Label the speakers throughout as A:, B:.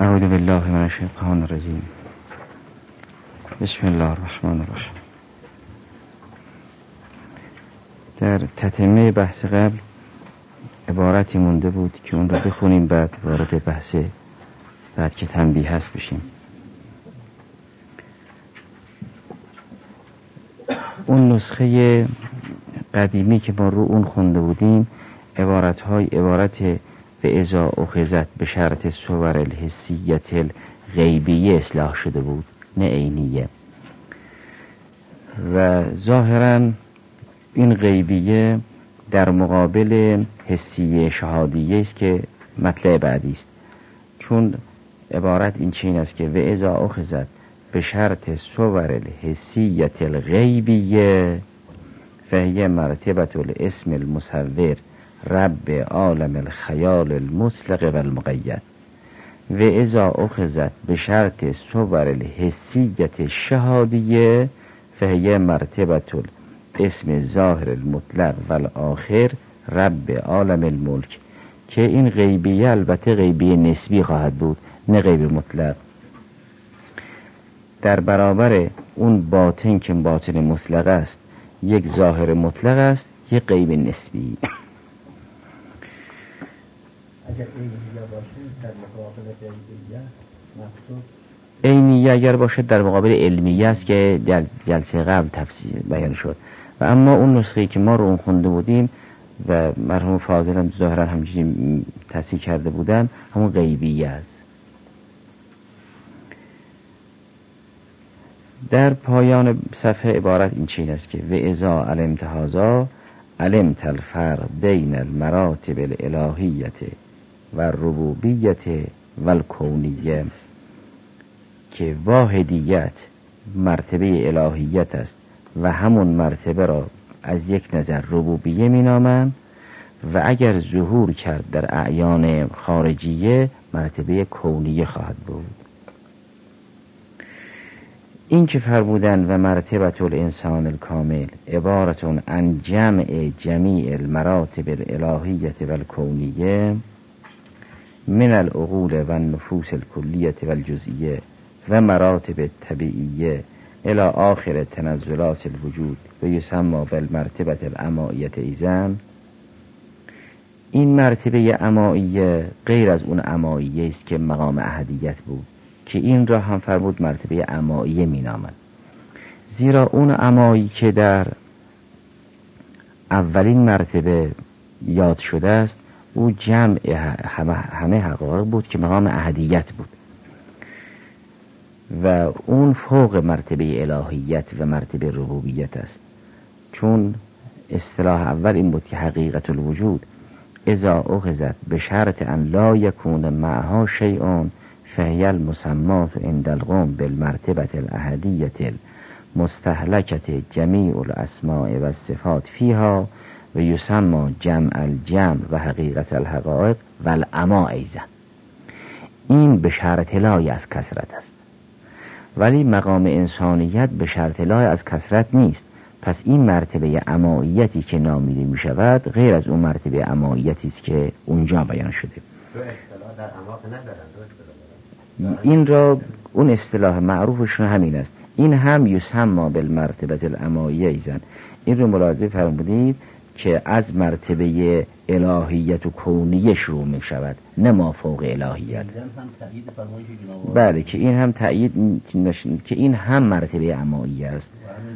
A: اعوذ بالله من الشیطان الرجیم. بسم الله الرحمن الرحیم. در تتمه بحث قبل عبارتی مونده بود که اون رو بخونیم بعد وارد بحث بعد که تنبیه هست بشیم. اون نسخه قدیمی که ما رو اون خونده بودیم عبارت به ازا اخذت به شرط صور الحسیت الغیبیه اصلاح شده بود، نه عینیه. و ظاهرا این غیبیه در مقابل حسیه شهادیه است که مطلع بعدی است، چون عبارت این چین است که و ازا اخذت به شرط صور الحسیت الغیبیه فهیه مرتبت الاسم المصور رب عالم الخیال المطلق و المقید و اذا اخذت به شرط صور الحسیت الشهادیه فهیه مرتبت الاسم ظاهر المطلق و الاخر رب عالم الملک، که این غیبیه البته غیبیه نسبی خواهد بود، نه غیب مطلق، در برابر اون باطن که باطن مطلق است یک ظاهر مطلق است، یک غیب نسبی.
B: اگر عینیه باشه در مقابل غیبیه مقصود
A: عینیه اگر باشه در مقابل علمیه است که در جلسه قبل تفصیل بیان شد. و اما اون نسخه‌ای که ما رو اون خونده بودیم و مرحوم فاضل هم ظاهرا همچنین تصحیح کرده بودن، همون غیبیه است. در پایان صفحه عبارت این چین است که و اذا علمت هذا علمت الفرق بین المراتب الالهیت و ربوبیت و الکونیه، که واحدیت مرتبه الهیت است و همون مرتبه را از یک نظر ربوبیه می نامند و اگر ظهور کرد در اعیان خارجیه مرتبه کونیه خواهد بود. این که فرمودن و مرتبه الانسان الکامل عبارتون عن جمع جمیع المراتب الالهیت و الکونیه من العقول و النفوس الکلیت و الجزئیه و مراتب طبیعیه الى آخر تنزلات الوجود و یسمى بالمرتبه الامائیت ایزن. این مرتبه امائیه غیر از اون امائیه است که مقام احدیت بود، که این را هم فرمود مرتبه امائیه می نامد، زیرا اون امایی که در اولین مرتبه یاد شده است او جمع همه حقایق بود که مقام احدیت بود و اون فوق مرتبه الهیت و مرتبه ربوبیت است، چون اصطلاح اول این بود که حقیقت الوجود اذا اخذت به شرط ان لا یکون معها شیء فهی المسمات عند القوم بالمرتبه الاحدیت المستهلکت جمیع الاسماء و الصفات فیها و یسمى جمع الجمع و حقیقت الحقائق و الاما ایضا. این به شرط لای از کثرت است، ولی مقام انسانیت به شرط لای از کثرت نیست. پس این مرتبه امائیتی که نامیده می شود غیر از اون مرتبه امائیتی است که اونجا بیان شده.
B: دو اصطلاح در اماق ندارن،
A: این را اون اصطلاح معروفشون همین است. این هم یسمى بالمرتبه الامائیه ایزن. این رو ملاحظه فرمودید که از مرتبه الهیت و کونیه شروع می شود، نه ما فوق الهیت. بله، که این هم تأیید که این هم مرتبه امائیه است،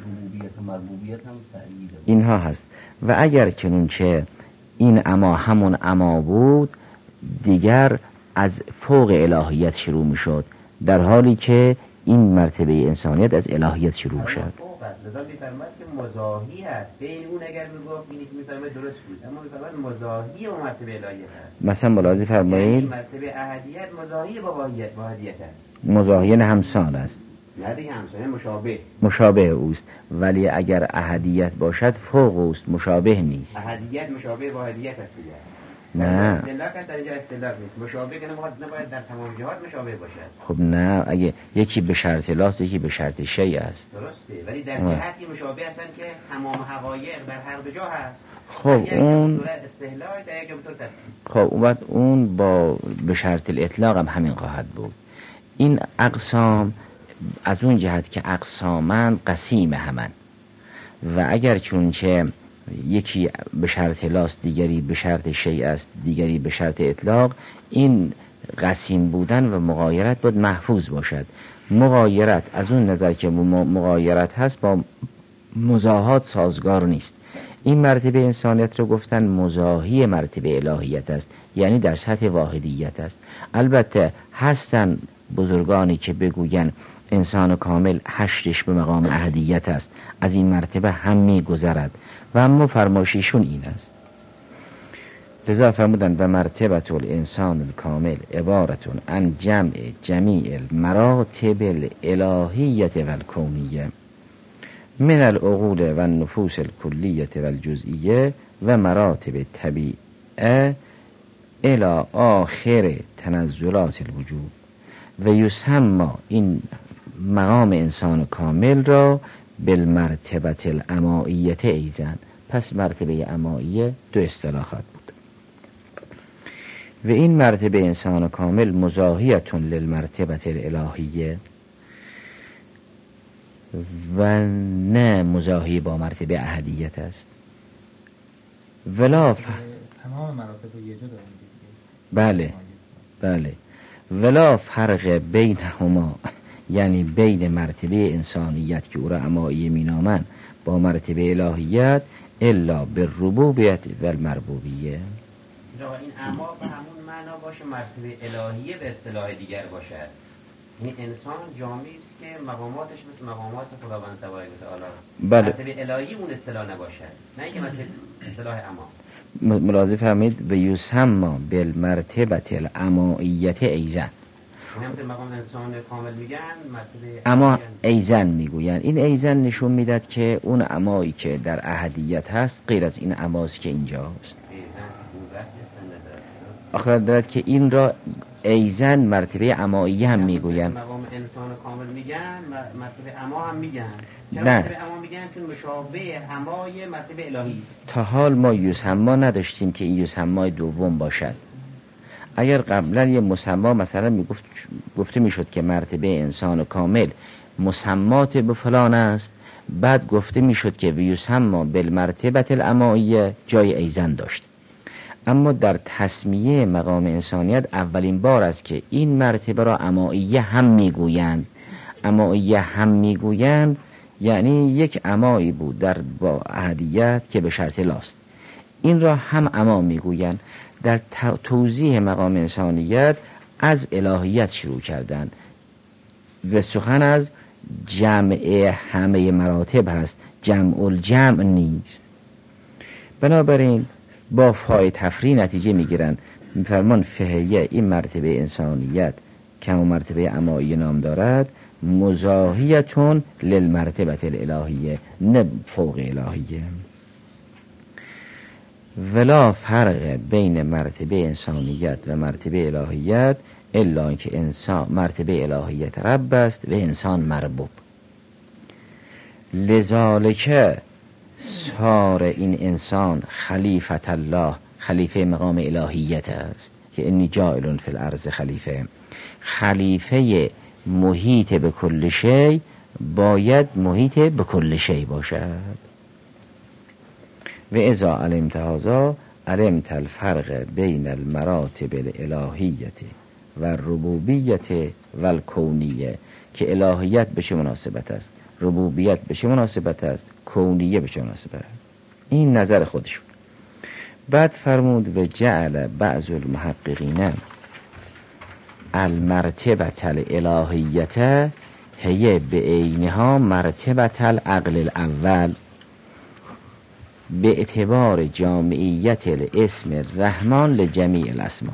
A: اینها هست. و اگر چنونچه این اما همون اما بود دیگر از فوق الهیت شروع می شد، در حالی که این مرتبه انسانیت از الهیت شروع شد.
C: لذا می‌فرماید که مزاحی است بین اون، اگر میگفت اینی که می‌فرماید درست بود، اما می‌فرماید مزاحی اون مرتبه الهیت است.
A: مثلا ملاحظه فرمایید
C: مرتبه احدیت مزاحی با واحدیت است،
A: مزاحی نه همسان است،
C: نه دیگه همسان
A: مشابه اوست، ولی اگر احدیت باشد فوق اوست، مشابه نیست.
C: احدیت مشابه واحدیت است دیگه.
A: نه
C: اصطلاح که در اینجا اصطلاح نیست. مشابه که نباید در تمام جهات مشابه باشد.
A: خب نه، اگه یکی به شرط لاست یکی به شرط شیء است.
C: درسته، ولی در جهتی مشابه هستن که تمام حقایق در هر دو جا هست.
A: خب اون
C: استحلال در یک جا به طور تفصیل.
A: خب اون با به شرط الاطلاق هم همین خواهد بود. این اقسام از اون جهت که اقسامن قسیم همن و اگر چونچه یکی به شرط لاست دیگری به شرط شیء است دیگری به شرط اطلاق، این قسیم بودن و مغایرت باید محفوظ باشد. مغایرت از اون نظر که مغایرت هست با مزاحات سازگار نیست. این مرتبه انسانیت رو گفتن مزاحی مرتبه الهیت است، یعنی در سطح واحدیت است. البته هستن بزرگانی که بگوین انسان کامل حشرش به مقام احدیت است، از این مرتبه هم می گذرد و اما فرمایششون این است. لذا فرمودن و مرتبه الانسان الکامل عبارتون عن جمع جمیع المراتب الالهیت و الکونیه من العقول و النفوس الکلیت و الجزئیه و مراتب طبیعه الى آخر تنزلات الوجود و یسمى این مقام انسان کامل را بالمرتبه الامائیت ایزن. پس مرتبه امائیه دو اصطلاح خواهد بود و این مرتبه انسان کامل مزاحیتون للمرتبه الالهیه و نه مزاحی با مرتبه احدیت است. ولا
D: تمام مراتب یه جا
A: داریم. بله ولا فرق بینهما، یعنی بین مرتبه انسانیت که او را امائیه مینامند با مرتبه الهیت الا بالربوبیت و المربوبیه.
C: این اما به همون معنا باشه مرتبه الهیه به اصطلاح دیگر باشد. این انسان جامعی است که مقاماتش مثل مقامات خداوند تبارک و تعالی.
A: بله.
C: مرتبه الهی اون اصطلاح نباشد، نه اینکه مرتبه اصطلاح اما.
A: ملاحظه فرمایید و یسمى بالمرتبه الامائیت ایزن.
C: همونطور مقام انسان کامل میگن مرتبه
A: اما ایزن میگوین. این ایزن نشون میداد که اون امایی که در احدیت هست غیر از این اماست که اینجاست. آخر دارد که این را ایزن مرتبه امایی هم میگوین.
C: مقام انسان کامل میگن مرتبه اما هم میگن.
A: نه.
C: مرتبه اما میگن چون مشابه امای مرتبه الهی است.
A: تا حال ما یسمى نداشتیم که این یسمى دوم باشد. اگر قبلا یه مسما مثلا گفته میشد که مرتبه انسان کامل مسمات به فلان است، بعد گفته میشد که یسمى بالمرتبه الامائیه، جای ایزن داشت. اما در تسمیه مقام انسانیت اولین بار است که این مرتبه را امائیه هم میگویند. امائیه هم میگویند یعنی یک امایی بود در با احدیت که به شرط لاست، این را هم اما میگویند. در توضیح مقام انسانیت از الهیت شروع کردند و سخن از جمع همه مراتب هست، جمع الجمع نیست. بنابراین با فای تفریع نتیجه میگیرن، میفرمان فهیه این مرتبه انسانیت که همون مرتبه امایی نام دارد مزاحیتون للمرتبه الالهیه، نه فوق الهیه. ولا فرق بین مرتبه انسانیت و مرتبه الهیت الا اینکه انسان مرتبه الهیت رب است و انسان مربوب. لذالک صار این انسان خلیفت الله، خلیفه مقام الهیت است که انی جاعل فی الارض خلیفه. خلیفه محیط به کل شی باید محیط به کل شی باشد. و اذا علمت هذا علمت الفرق بین المراتب الالهیت و ربوبیت و الکونیه، که الهیت به چه مناسبت است، ربوبیت به چه مناسبت است، کونیه به چه مناسبت است. این نظر خودشون. بعد فرمود و جعل بعض المحققین المرتبه الالهیت هی به عینها مرتبه العقل الاول به اعتبار جامعیت الاسم الرحمن لجمیع الاسما.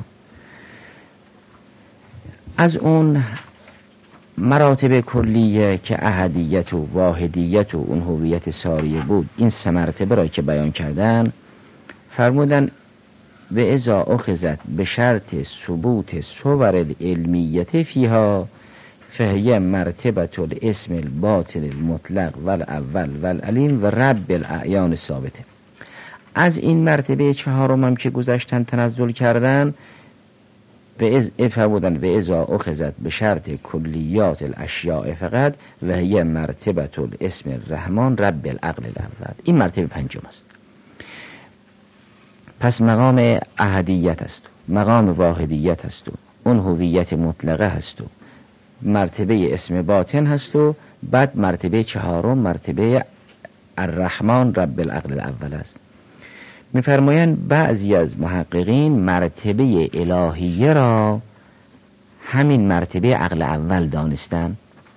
A: از اون مراتب کلیه که احدیت و واحدیت و اون هویت ساریه بود، این سه مرتبه را که بیان کردن فرمودن و اذا اخذت به شرط ثبوت صور العلمیت فیها فهی مرتبه الاسم الباطن المطلق والاول والعلیم و رب الاعیان ثابته. از این مرتبه چهارم هم که گذشتن تنزل کردن بودن و اذا اخذت به شرط کلیات الاشیاء فقط و هی مرتبه الاسم الرحمن رب العقل الاول. این مرتبه پنجم است. پس مقام احدیت است، مقام واحدیت است، اون هویت مطلقه است و مرتبه اسم باطن هست و بعد مرتبه چهارم مرتبه الرحمن رب العقل الاول است. می‌فرمایند بعضی از محققین مرتبه الهیه را همین مرتبه عقل اول دانستن،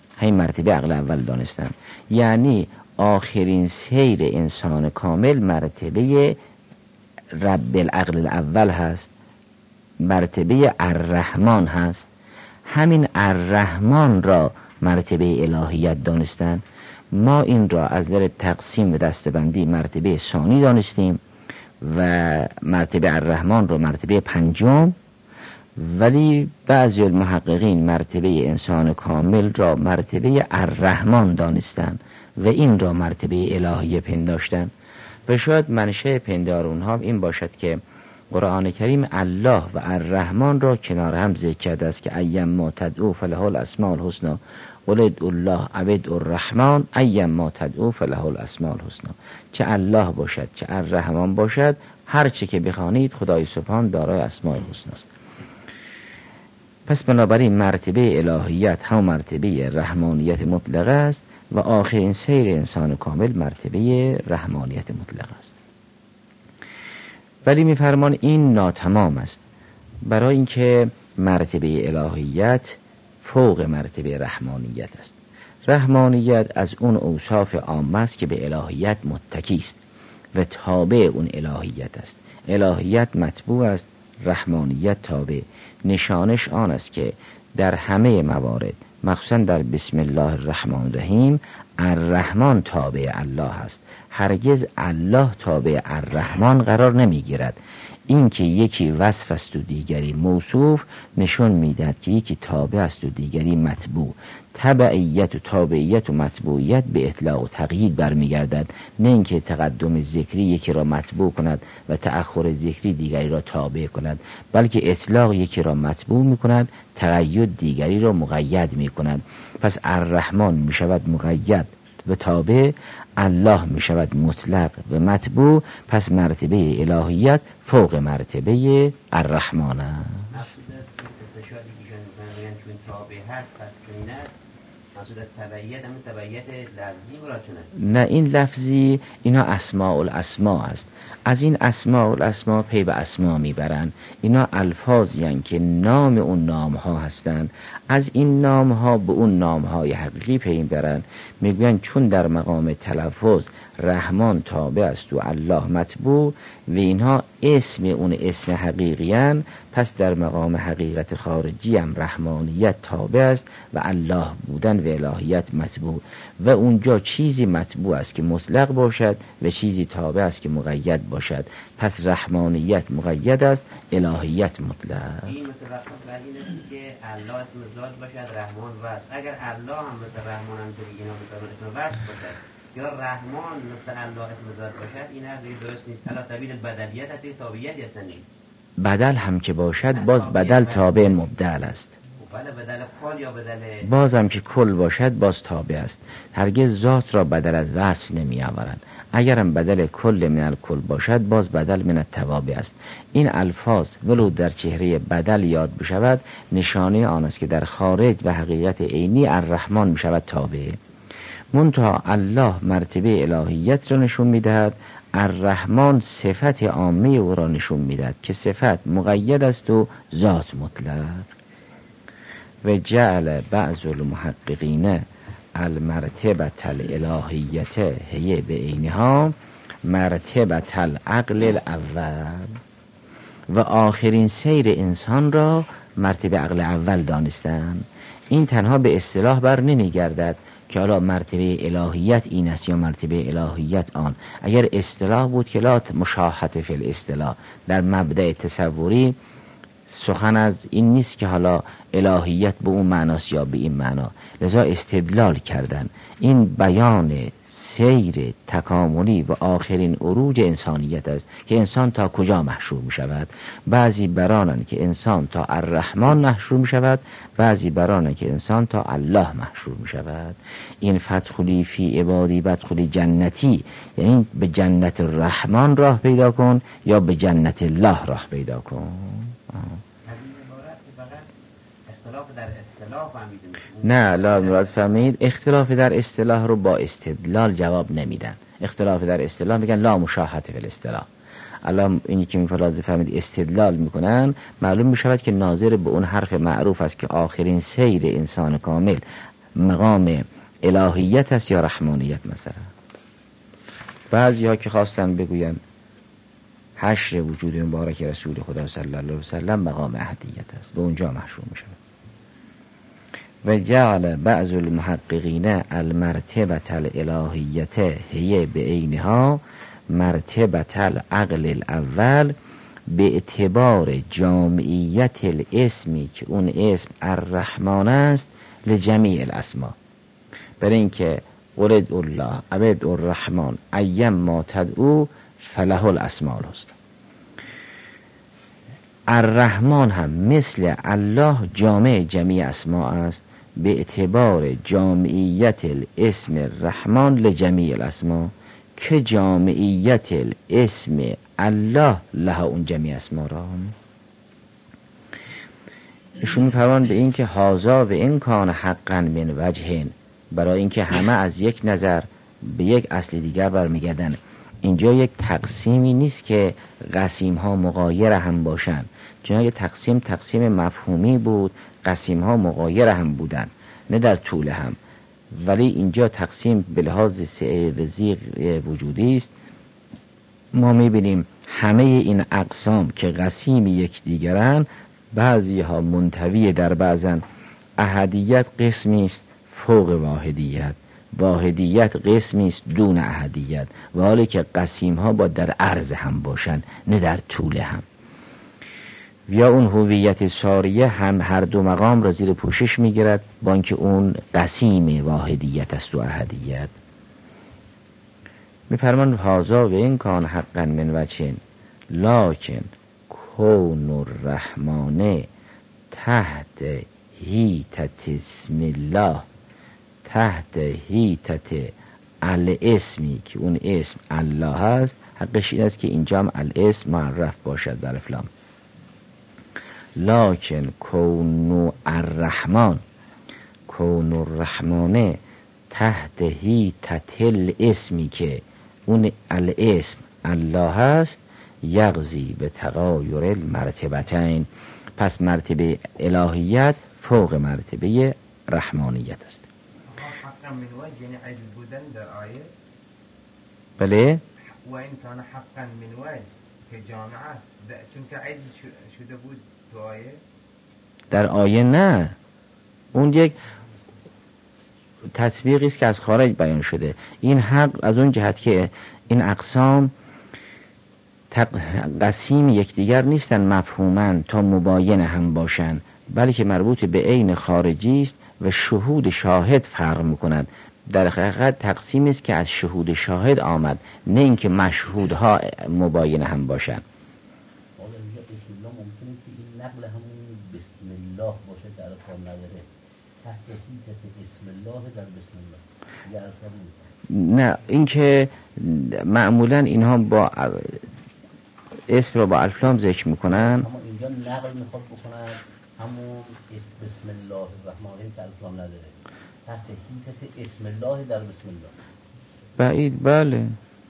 A: یعنی آخرین سیر انسان کامل مرتبه رب العقل الاول هست، مرتبه الرحمن هست. همین الرحمن را مرتبه الهیت دانستن. ما این را از نظر تقسیم و دستبندی مرتبه ثانی دانستیم و مرتبه الرحمن را مرتبه پنجم، ولی بعضی المحققین مرتبه انسان کامل را مرتبه الرحمن دانستن و این را مرتبه الهیه پنداشتن. و شاید منشأ پندار اونها این باشد که قرآن کریم الله و الرحمن را کنار هم ذکر کرده است که ایم ما تدعو فله الاسماء الحسنی قل ادعوا الله او ادعوا الرحمن ایم ما تدعو فله الاسماء الحسنی. چه الله باشد چه الرحمن باشد، هر چه که بخوانید خدای سبحان دارای اسماء الحسنی است. پس بنابراین مرتبه الهیت هم مرتبه رحمانیت مطلقه است و آخرین سیر انسان کامل مرتبه رحمانیت مطلقه است. ولی می‌فرمان این ناتمام است، برای اینکه مرتبه الهیت فوق مرتبه رحمانیت است. رحمانیت از اون اوصاف عام است که به الهیت متکی است و تابع اون الهیت است. الهیت متبوع است، رحمانیت تابع. نشانش آن است که در همه موارد مخصوصا در بسم الله الرحمن الرحیم الرحمن تابع الله است. هرگز الله تابع الرحمن قرار نمی گیرد. این که یکی وصف است و دیگری موصوف نشون میدهد که یکی تابع است و دیگری متبوع. تبعیت و تابعیت و متبوعیت به اطلاق و تقیید برمیگردد، نه اینکه تقدم ذکری یکی را متبوع کند و تأخر ذکری دیگری را تابع کند، بلکه اطلاق یکی را متبوع می کند، تقید دیگری را مقید می کند. پس الرحمن می شود مقید و تابع، الله می شود مطلق و متبوع. پس مرتبه الهیت فوق مرتبه الرحمن است.
C: چون تابع هست پس چون است مقصود از تبعیت همون تبعیت لفظی مرادشون است؟
A: نه، این لفظی اینا اسماء الاسماء است. از این اسماء الاسماء پی به اسما میبرن. اینا الفاظی هستند که نام اون نام ها هستند. از این نام ها به اون نام های حقیقی پی میبرن. میگوین چون در مقام تلفظ رحمان تابع است و الله متبوع و اینها اسم اون اسم حقیقیان، پس در مقام حقیقت خارجی هم رحمانیت تابع است و الله بودن و الهیت متبوع. و اونجا چیزی متبوع است که مطلق باشد و چیزی تابع است که مقید باشد. پس رحمانیت مقید است، الهیت مطلق.
C: این متوقف بر این است که الله اسم ذات باشد، رحمان وصف. اگر الله هم مثل رحمان هم اینا مثل اسم وصف باشد یا رحمان مثل الله اسم ذات باشد، این حرفی درست نیست. علی سبیل البدلیت هستی تابعیت هست نیست.
A: بدل هم که باشد باز بدل تابع مبدل است.
C: بله، بدل کل یا بدل
A: باز هم که کل باشد باز تابع است. هرگز ذات را بدل از وصف نمی آورند. اگر هم بدل کل من الکل باشد باز بدل من التوابع است. این الفاظ ولو در چهره بدل یاد بشود نشانه آن است که در خارج و حقیقت عینی الرحمن می شود تابع. منتها الله مرتبه الهیت را نشون می دهد، الرحمن صفت عامه او را نشون می دهد که صفت مقید است و ذات مطلق. و جعل بعض المحققین المرتبه الالهیت هی به عینها مرتبه العقل الاول و آخرین سیر انسان را مرتبه عقل اول دانستند. این تنها به اصطلاح بر نمی گردد، که حالا مرتبه الهیت این است یا مرتبه الهیت آن. اگر اصطلاح بود که لا مشاحت فی الاصطلاح، در مبدأ تصوری سخن از این نیست که حالا الهیت به اون معناست یا به این معنا، لذا استدلال کردن. این بیان سیر تکاملی و آخرین عروج انسانیت است که انسان تا کجا محشور می شود. بعضی برانند که انسان تا الرحمن محشور می شود، بعضی برانند که انسان تا الله محشور می شود. این فدخلی فی عبادی بدخلی جنتی، یعنی به جنت الرحمن راه پیدا کن یا به جنت الله راه پیدا کن. نه لا مراد فهمید اختلاف در اصطلاح رو با استدلال جواب نمیدن. اختلاف در اصطلاح میگن لا مشاحت فی الاصطلاح. الان اینی که میفرض فهمید استدلال میکنن، معلوم میشود که ناظر به اون حرف معروف است که آخرین سیر انسان کامل مقام الهیت است یا رحمانیت. مثلا بعضی ها که خواستن بگوین حشر وجود مبارک رسول خدا صلی الله علیه و سلم مقام احدیت است، به اونجا محشور میشود. و جعل بعض المحققین المرتبة الالهیت هی به عینها مرتبة العقل الاول به اعتبار جامعیت الاسمی که اون اسم الرحمن است لجمیع الاسما. برای اینکه قل الله عبد الرحمن ایم ما تدعو فله الاسماء الحسنی. الرحمن هم مثل الله جامع جمیع اسما است به اعتبار جامعیت الاسم الرحمن لجمیع الاسما، که جامعیت الاسم الله لها اون جمیع اسما را. ایشون می‌فرمان به این که هازا و این کان حقا من وجهین، برای اینکه همه از یک نظر به یک اصل دیگر برمیگردن. اینجا یک تقسیمی نیست که قسیم ها مغایر هم باشن، چون اگه تقسیم مفهومی بود قسیم ها مغایر هم بودن، نه در طول هم. ولی اینجا تقسیم به لحاظ سعه و زیغ وجودی است. ما میبینیم همه این اقسام که قسیم یک دیگرن، بعضی ها منطوی در بعضن. احدیت قسمی است فوق واحدیت، واحدیت قسمی است دون احدیت، و حالی که قسیم ها با در عرض هم باشن نه در طول هم. یا اون هویت ساریه هم هر دو مقام را زیر پوشش میگیرد، با اینکه اون قسیم واحدیت است و احدیت. میفرمان هازا و این کان حقا من وجهین لکن کون الرحمن تحت هیتت اسم الله، تحت هیتت الاسمی که اون اسم الله هست. حقش این است که اینجا هم الاسم معرف باشد در افلام. لکن کون الرحمن، کون الرحمن تحت هیتت الاسمی که اون الاسم الله هست، یغزی به تغایر المرتبتین. پس مرتبه الهیت فوق مرتبه رحمانیت است.
E: حقا من وجه یعنی عدل بودن در آیه.
A: بله
E: و این کان حقا من وجه که جامعه است، چون که عدل شده بود تو آیه.
A: در آیه نه، اون یک تطبیقی است که از خارج بیان شده. این حق از اون جهت که این اقسام قسیم یکدیگر نیستن مفهوماً تا مباین هم باشن، بلکه مربوط به عین خارجی است و شهود شاهد فرق میکنند. در حقیقت تقسیم است که از شهود شاهد آمد، نه اینکه مشهودها مباین هم باشن.
B: بسم الله ممکنه که این نقل همون بسم الله باشه در کار نداره، تحت هیتت اسم الله در بسم الله.
A: نه، اینکه معمولا اینها با اسم رو با الفلام ذکر میکنن،
B: اما اینجا نقل میخواد بکنن همون بسم الله الرحمن الرحیم که الفلام نداره، تحت هیتت اسم الله در بسم الله.
A: بعید بله،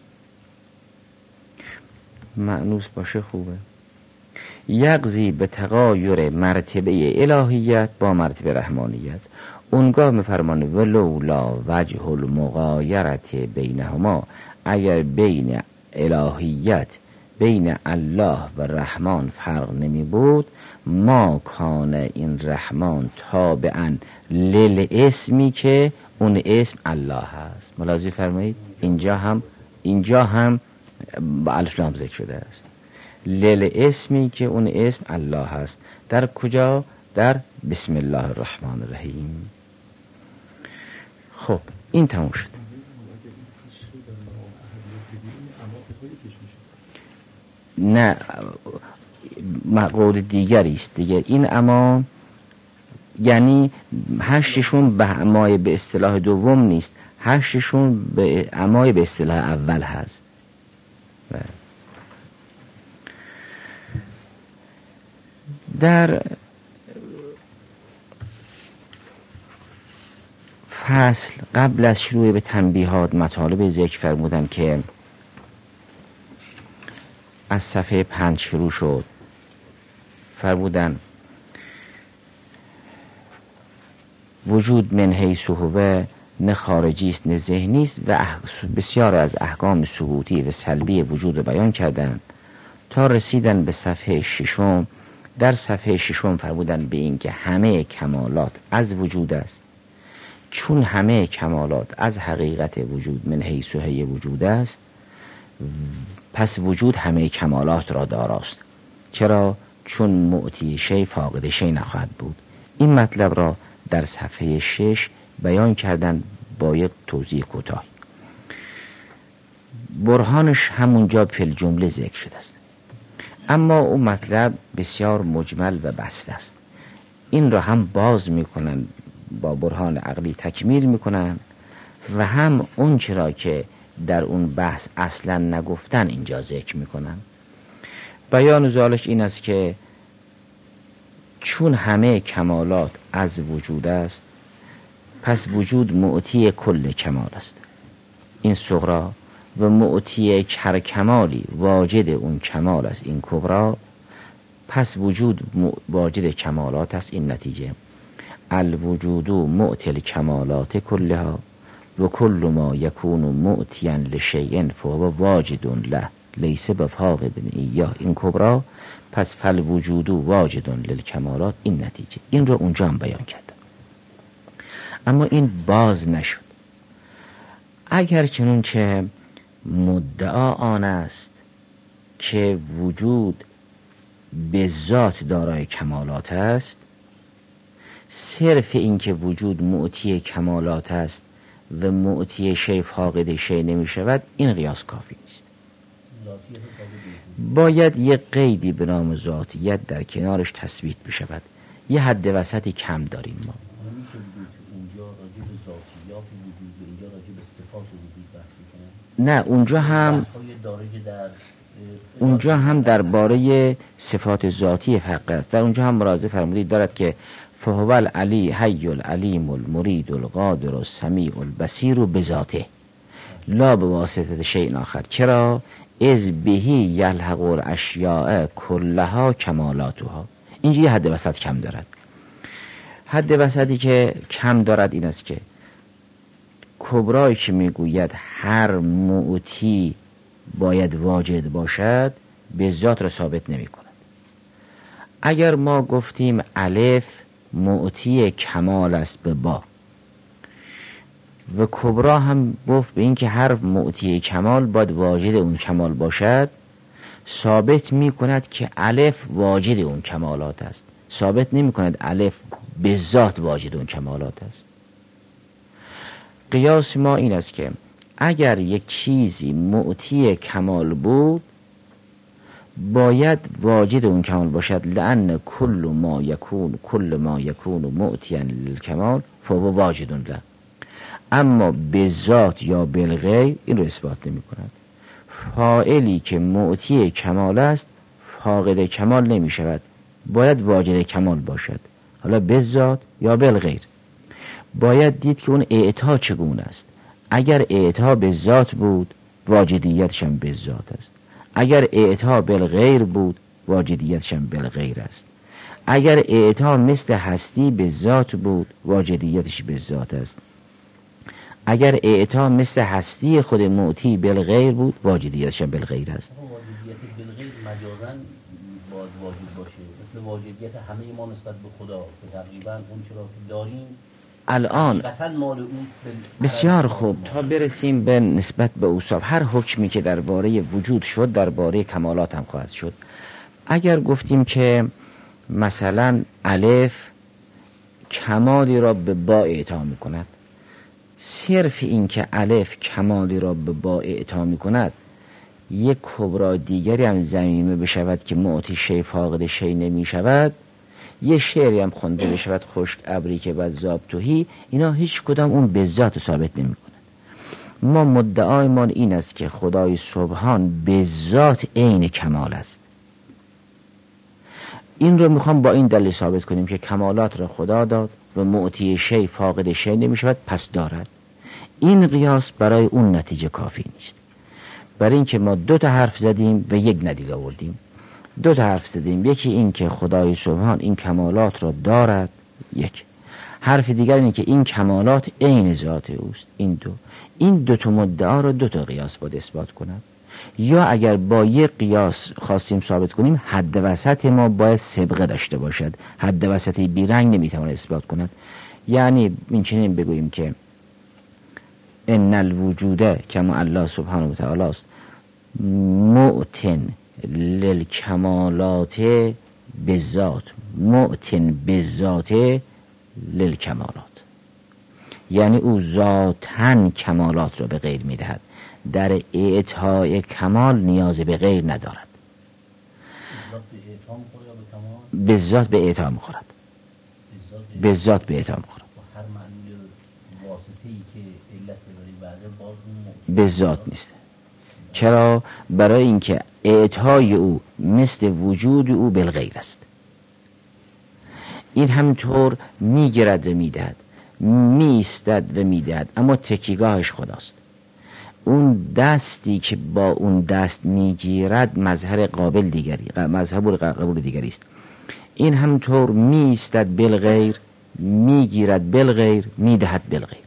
A: مأنوس باشه خوبه. یغزی به تغایر مرتبه الهیت با مرتبه رحمانیت. اونگاه میفرمانه ولولا وجه المغایرت بینهما، اگر بین الهیت بین الله و رحمان فرق نمی بود، ما کان این رحمان تابعا للاسمی که اون اسم الله هست. ملاحظه فرمایید اینجا هم با الف لام ذکر شده است، للاسمی که اون اسم الله هست. در کجا؟ در بسم الله الرحمن الرحیم. خب این تموم شد. نه قول دیگری است دیگه. این اما یعنی هشتشون به امای به اصطلاح دوم نیست، هشتشون به امای به اصطلاح اول هست. در فصل قبل از شروع به تنبیهات مطالب ذکر فرمودم که از صفحه 5 شروع شد. فرمودن وجود من حیث هو نه خارجی است نه ذهنی است و بسیار از احکام ثبوتی و سلبی وجود رو بیان کردند تا رسیدن به صفحه 6. در صفحه 6 فرمودن به این که همه کمالات از وجود است. چون همه کمالات از حقیقت وجود من حیث هی وجود است، پس وجود همه کمالات را داراست. چرا؟ چون معطی شی فاقد شی نخواهد بود. این مطلب را در صفحه 6 بیان کردن با یک توضیح کوتاه. برهانش همونجا فی الجمله ذکر شده است، اما اون مطلب بسیار مجمل و بسته است. این را هم باز میکنن، با برهان عقلی تکمیل میکنن و هم اون چرا که در اون بحث اصلا نگفتن اینجا ذکر میکنن. بیان ذالک این است که چون همه کمالات از وجود است، پس وجود معطی کل کمال است. این صغرا و معطی هر کمالی واجد اون کمال است، این کبرا. پس وجود واجد کمالات است. این نتیجه الوجود معطی الکمالات کلها و کل ما یکون معطیا لشیء فهو واجد له لیس بفاقد ایاه. این کبرا. پس فالوجود واجد للکمالات. این نتیجه. این رو اونجا هم بیان کردم، اما این باز نشد. اگر چنون که مدعا آن است که وجود به ذات دارای کمالات است، صرف این که وجود معطی کمالات است و معطی شی فاقد شی نمی شود، این قیاس کافی نیست. باید یک قیدی به نام ذاتیت در کنارش تثبیت بشود. یه حد وسطی کم داریم ما. نه اونجا هم درباره صفات ذاتی فرق است. در اونجا هم مراجعه فرمودید دارد که فهو العلی حی العلیم المرید القادر السمیع البصیر بذاته لا به واسطه شیء آخر. چرا؟ از بهی یلحق الاشیاء کلها کمالاتها. اینجا یه حد وسط کم دارد. حد وسطی که کم دارد این است که کبرایی که میگوید هر معطی باید واجد باشد، به ذات را ثابت نمی کند. اگر ما گفتیم الف معطی کمال است به با و کبرا هم گفت به این که هر معطی کمال باید واجد اون کمال باشد، ثابت می کند که الف واجد اون کمالات است. ثابت نمی کند الف به ذات واجد اون کمالات است. قیاس ما این است که اگر یک چیزی معطی کمال بود، باید واجد اون کمال باشد، لأن کل ما یکون معطیا للکمال فهو واجد له. اما به ذات یا بالغیر این رو اثبات نمی کند. فاعلی که معطی کمال است فاقد کمال نمی شود، باید واجد کمال باشد، حالا به ذات یا بالغیر. باید دید که اون اعطا چگونه است. اگر اعطا به ذات بود، واجدیتش هم به ذات است. اگر اعطا بالغیر بود، واجدیتش هم بالغیر است. اگر اعطا مثل هستی به ذات بود، واجدیتش به ذات است. اگر اعطا مثل هستی خود معطی بالغیر بود، واجدیتش هم بالغیر است.
B: واجدیت بالغیر مجازاً باید واجد باشه. اصل واجدیت همه ما نسبت به خدا که تقریبا اون چرا که داریم
A: الان
B: حقیقتاً مال اون
A: بسیار خوب تا برسیم به نسبت به اوصاف. هر حکمی که درباره وجود شد درباره کمالات هم خواهد شد. اگر گفتیم که مثلا الف کمالی را به با اعطا می کند، صرف این که الف کمالی را به با اعطا می کند یک کبرا دیگری هم ضمیمه بشود که معطی شی فاقد شی نمی شود، یه شعری هم خونده بشود خشک ابری که بعد زاب توهی، اینا هیچ کدام اون به ذات ثابت نمی کند. ما مدعایمان این است که خدای سبحان به ذات عین کمال است. این رو میخوام با این دلیل ثابت کنیم که کمالات را خدا داد و معطی شی فاقد شی نمی شود، پس دارد. این قیاس برای اون نتیجه کافی نیست. برای اینکه ما 2 تا حرف زدیم و یک ندیل آوردیم. 2 تا حرف زدیم، یکی این که خدای سبحان این کمالات را دارد، یک حرف دیگر این که این کمالات عین ذات اوست. این دو تا مدعا را 2 تا قیاس باید اثبات کند. یا اگر با یک قیاس خواستیم ثابت کنیم، حد وسط ما باید سبقه داشته باشد. حد وسطی بیرنگ نمیتواند اثبات کند. یعنی این چنین بگوییم که ان الوجود کما الله سبحانه و تعالی است معتن للکمالات بالذات، معتن بالذات للکمالات، یعنی او ذاتاً کمالات را به غیر میدهد، در اعطای کمال نیاز به غیر ندارد. به ذات به اعطا میخورد، به ذات به اعطا میخورد، به ذات نیست. چرا؟ برای اینکه اعطای او مثل وجود او بالغیر است. این همطور میگرد و میدهد، میستد و میدهد، اما تکیگاهش خداست. اون دستی که با اون دست میگیرد مظهر قابل دیگری، مظهر قبول دیگری است. این همطور میستد بالغیر، میگیرد بالغیر، میدهد بالغیر.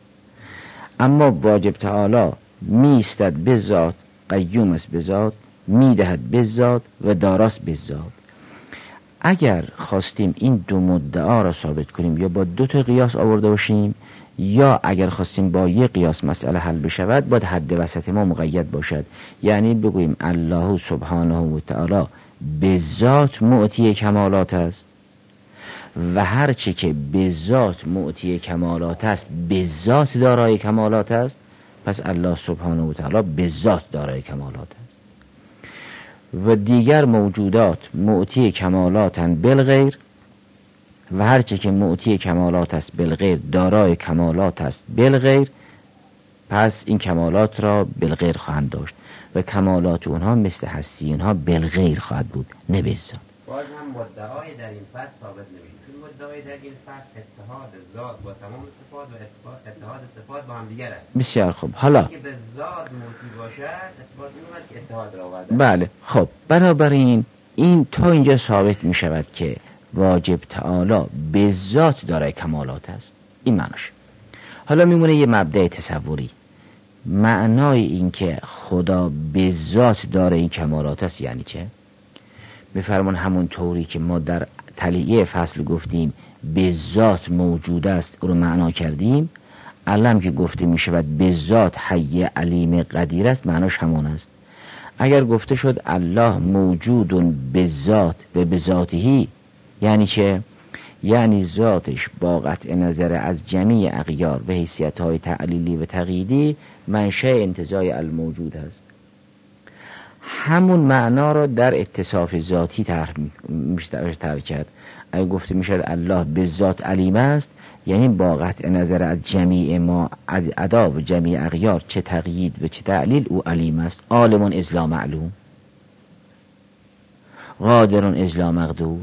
A: اما واجب تعالی میستد به ذات، قیوم است به ذات، میدهد به ذات و داراست به ذات. اگر خواستیم این 2 مدعا را ثابت کنیم، یا با 2 تا قیاس آورده باشیم، یا اگر خواستیم با یک قیاس مسئله حل بشود، باید حد وسط ما مقید باشد. یعنی بگوییم الله سبحانه و تعالی به ذات معطی کمالات است و هرچی که به ذات معطی کمالات است به ذات دارای کمالات است، پس الله سبحانه و تعالی به ذات دارای کمالات است. و دیگر موجودات معطی کمالاتن بالغیر، و هرچی که معطی کمالات است بالغیر دارای کمالات است بالغیر، پس این کمالات را بالغیر خواهند داشت و کمالات اونها مثل هستی اونها بالغیر خواهد بود، نه بالذات.
C: باز هم مدعای در این فصل ثابت نمیشه، چون مدعای در این فصل اتحاد ذات با تمام صفات و اتحاد صفات با هم دیگر است.
A: بسیار خوب. حالا
C: که به ذات موجود باشد اثبات می‌کند که اتحاد را آورده.
A: بله خب، بنابراین این تا اینجا ثابت می شود که واجب تعالی به ذات دارای کمالات است. این معناش. حالا میمونه یه مبدأ تصوری. معنای این که خدا به ذات دارای کمالات است یعنی چه؟ بفرمان همون طوری که ما در تلیه فصل گفتیم به ذات موجود است رو معنا کردیم، علم که گفته می شود به ذات حی علیم قدیر است، معناش همون است. اگر گفته شد الله موجود به ذات و به ذاتهی، یعنی چه؟ یعنی ذاتش با قطع نظر از جمیع اغیار و حیثیت‌های تعلیلی و تقییدی منشأ انتزاع الموجود است. همون معنا را در اتصاف ذاتی ترک کرد. اگر گفته میشد الله به ذات علیم است، یعنی با قطع نظر از جمیع ما، از ادا و جمیع اغیار، چه تقیید و چه تعلیل، او علیم است. عالم اذ لا معلوم، قادر اذ لا مقدور،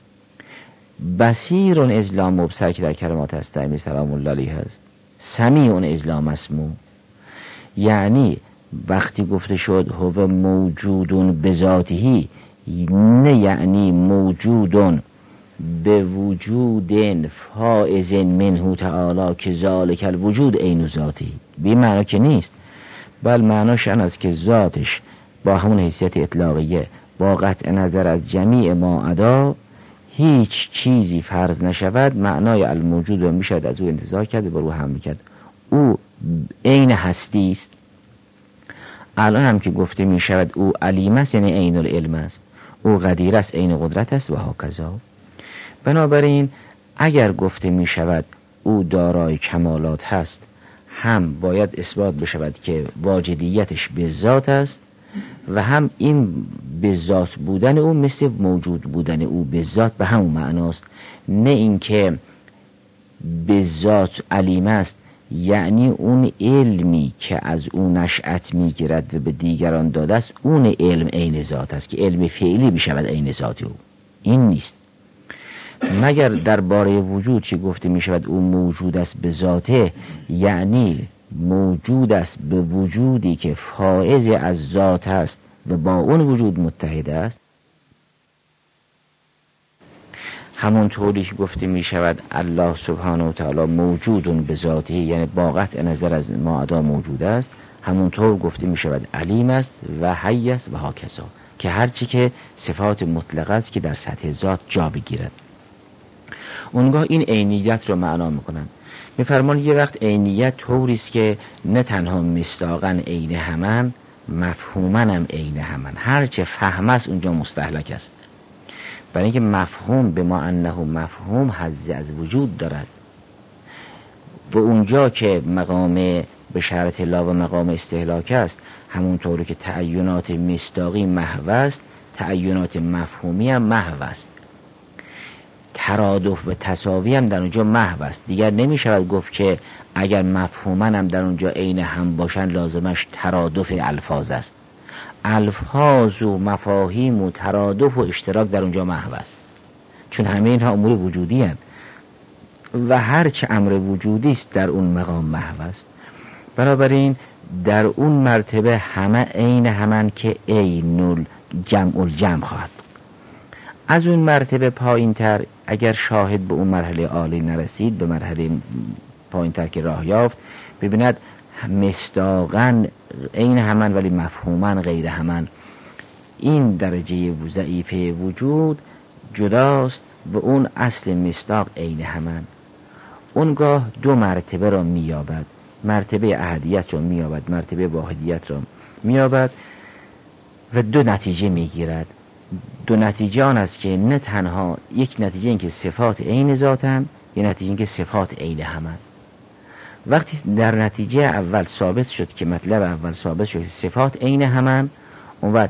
A: بصیر اذ لا مبصر که در کلمات هستمی سلام الله علیه هست، سمیع اذ لا مسموع. یعنی وقتی گفته شد هو موجودون به ذاتهی، نه یعنی موجودون به وجود فائز منه تعالی که ذالک الوجود عین ذاتی، به معنی که نیست، بل معناش این است که ذاتش با همون حیثیت اطلاقیه با قطع نظر از جمیع ما ادا هیچ چیزی فرض نشود، معنای الموجود رو میشد از او انتزاع کرد و بر او هم میکرد. او عین هستی است. الان هم که گفته میشود او علیم است، یعنی عین العلم است. او قدیر است، عین قدرت است و هاکذا. بنابراین اگر گفته میشود او دارای کمالات هست، هم باید اثبات بشود که واجدیتش به ذات است و هم این به ذات بودن او مثل موجود بودن او به ذات به همون معناست. نه اینکه به ذات علیم است یعنی اون علمی که از اون نشأت میگیرد و به دیگران داده است، اون علم عین ذات است که علم فعلی بشود عین ذات او. این نیست. مگر درباره وجود که گفته می شود او موجود است به ذاته، یعنی موجود است به وجودی که فائز از ذات است و با اون وجود متحد است. همون طوری که گفته می شود الله سبحانه و تعالی موجودون به ذاته، یعنی با قطع نظر از ما ادا موجود است، همون طور گفته می شود علیم است و حی است و هاکذا، که هرچی که صفات مطلق است که در سطح ذات جا بگیرد. اونگاه این عینیت رو معنا میکنن. میفرمان یه وقت عینیت طوری است که نه تنها مصداقاً عین همان، مفهوماً هم عین همان. هر چه فهم است اونجا مستهلک است، برای اینکه مفهوم به ما انه مفهوم حظ از وجود دارد و اونجا که مقام بشارت لا و مقام استهلاک است، همونطوری که تعینات مصداقی محو است، تعینات مفهومی هم محو است. ترادف و تساوی هم در اونجا محو است. دیگر نمی شود گفت که اگر مفهومن هم در اونجا عین هم باشن لازمش ترادف الفاظ است. الفاظ و مفاهیم و ترادف و اشتراک در اونجا محو است، چون همه اینها امور وجودی هستند و هر چه امر وجودی است در اون مقام محو است. بنابراین در اون مرتبه همه عین همان که عین الجمع خواهد. از اون مرتبه پایین تر اگر شاهد به اون مرحله عالی نرسید، به مرحله پایین تر که راه یافت، ببیند مصداقاً عین همان ولی مفهوماً غیر همان. این درجه ضعیفه وجود جداست و اون اصل مصداق عین همان. اونگاه دو مرتبه را میابد، مرتبه احدیت را میابد، مرتبه واحدیت را میابد و دو نتیجه میگیرد. دو نتیجه آن است که نه تنها یک نتیجه این که صفات عین ذاتند، یک نتیجه این که صفات عین همند. وقتی در نتیجه اول ثابت شد که مطلب اول ثابت شد که صفات عین همند، اون وقت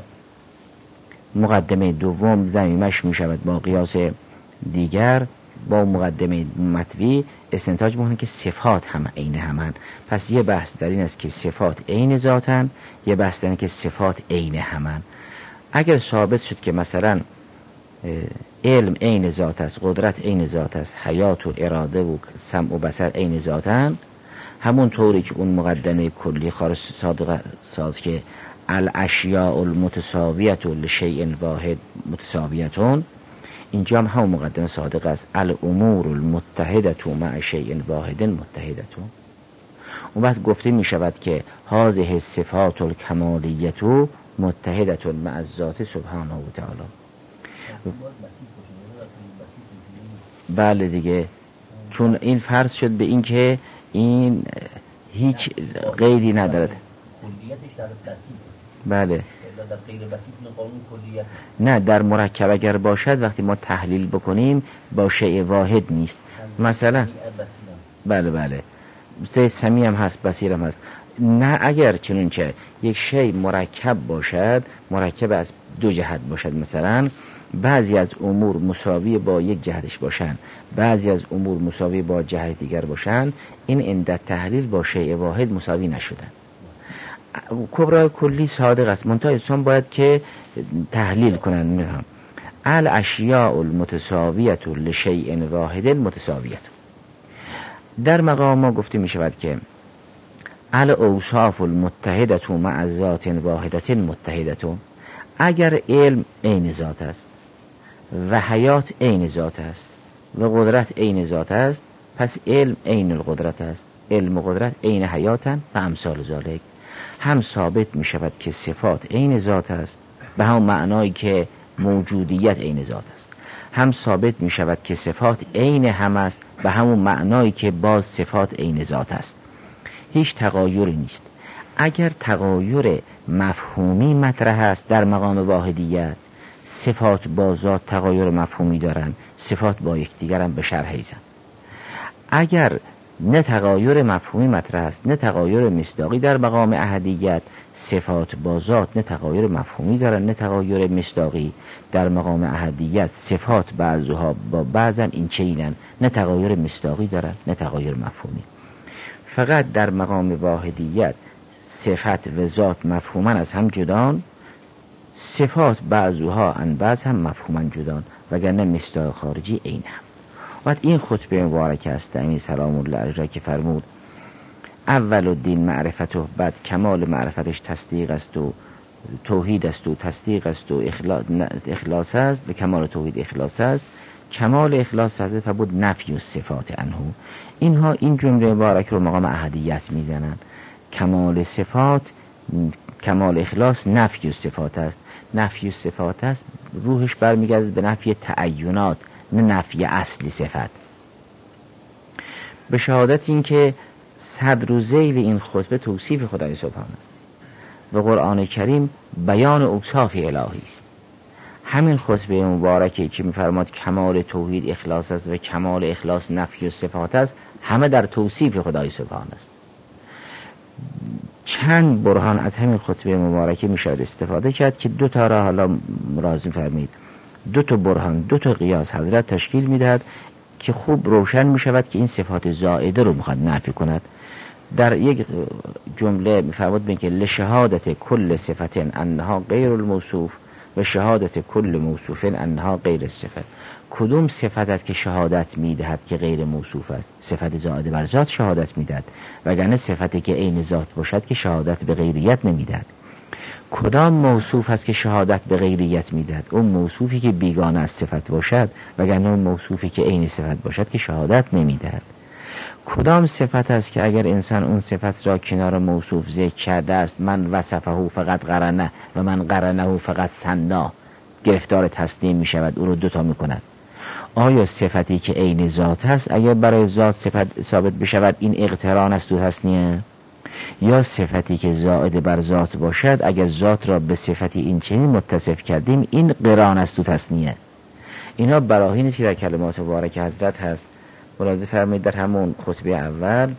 A: مقدمه دوم ضمیمش می شود با قیاس دیگر با مقدمه مطوی استنتاج میکنه که صفات هم عین همند. پس یه بحث در این است که صفات عین ذاتند، یه بحث در این که صفات عین همند. اگر ثابت شد که مثلا علم عین ذات است، قدرت عین ذات است، حیات و اراده و سمع و بصر عین ذاتند، همون طوری که اون مقدمه کلی خارج صادق ساز که الاشیاء المتساویت لشیء واحد متساویتون، اینجا هم همون مقدمه صادق است، الامور المتحدة مع شیء واحد متحدتون. اون وقت گفته می شود که هذه صفات الکمالیت متحدتون مع الذات سبحانه و تعالی. بله دیگه، چون این فرض شد به این که این هیچ قیدی ندارد. بله نه، در مرکب اگر باشد وقتی ما تحلیل بکنیم با شیء واحد نیست. مثلا بله سید سمیع هم هست، بصیر هم هست. نه اگر چنانچه یک شیء مرکب باشد، مرکب از دو جهت باشد، مثلا بعضی از امور مساوی با یک جهتش باشند، بعضی از امور مساوی با جهت دیگر باشند، این عند تحلیل با شیء واحد مساوی نشدن. کبرای کلی صادق است، منتها انسان باید که تحلیل کنند. الاشیاء المتساویت لشیء واحد متساویت. در مقام ما گفته می شود که الاوصاف المتحدة مع ذات واحدة متحدة. اگر علم عین ذات است و حیات عین ذات است و قدرت عین ذات است، پس علم عین القدرت است، علم و قدرت عین حیاتن و امثال ذالک. هم ثابت می شود که صفات عین ذات است به هم معنایی که موجودیت عین ذات است، هم ثابت می شود که صفات عین هم است و همون معنایی که باز صفات عین ذات است. هیچ تغایری نیست. اگر تغایر مفهومی مطرح است در مقام واحدیت، صفات با ذات تغایر مفهومی دارند، صفات با یکدیگر هم به شرح ایزن. اگر نه تغایر مفهومی مطرح است نه تغایر مصداقی در مقام احدیت، صفات با ذات نه تغایر مفهومی دارند نه تغایر مصداقی در مقام احدیت، صفات بعضها با بعضم این چینن، نه تغایر مصداقی دارند نه تغایر مفهومی. فقط در مقام واحدیت صفت و ذات مفهوما از هم جدان، صفات بعضها ان بعض هم مفهوما جدان، وگرنه مصداق خارجی عین هم. وقت این خطبه مبارک است امین سلام الله علیه که فرمود اول الدین معرفته، بعد کمال معرفتش تصدیق است و توحید است و تصدیق است و اخلاص است، و کمال توحید اخلاص است. کمال اخلاص است فبود نفی و صفات عنه. اینها این جمله مبارک رو مقام احدیت میزنند. کمال صفات، کمال اخلاص نفی و صفات است. نفی و صفات است روحش برمیگرده به نفی تعینات نه نفی اصلی صفت. به شهادت این که صدر و ذیل این خطبه توصیف خدای سبحانه است و قرآن کریم بیان اوصاف الهی است. همین خطبه مبارکه که می‌فرماد کمال توحید اخلاص است و کمال اخلاص نفی و صفات است، همه در توصیف خدای سبحانه است. چند برهان از همین خطبه مبارکه میشود استفاده کرد که دو تا را حالا مراجعه فرمایید. دو تا برهان، دو تا قیاس حضرت تشکیل میدهد که خوب روشن میشود که این صفات زائده رو میخواد نفی کند. در یک جمله میفرمود که لشهادت کل صفت انها غیر الموصوف و شهادت کل موصوف انها غیر الصفت. کدوم صفت است که شهادت میدهد که غیر موصوف است؟ صفت زائده بر ذات شهادت میدهد، وگرنه صفتی که عین ذات باشد که شهادت به غیریت نمیدهد. کدام موصوف است که شهادت به غیریت میدهد؟ اون موصوفی که بیگانه از صفت باشد، وگرنه اون موصوفی که عین صفت باشد که شهادت نمیدهد. کدام صفت است که اگر انسان اون صفت را کنار موصوف ذکر کرده است، من وصفه فقط قرنه و من قرنه فقط سنا، گرفتار تسلیم می شود، او رو دوتا می کند. آیا صفتی که عین ذات است اگر برای ذات صفت ثابت بشود این اقتران است و تسنیه، یا صفتی که زائد بر ذات باشد اگر ذات را به صفتی این چنین متصف کردیم این قران است و تسنیه؟ اینا براهینی که در کلمات مبارک حضرت هست. ملاحظه فرمایید در همون خطبه اول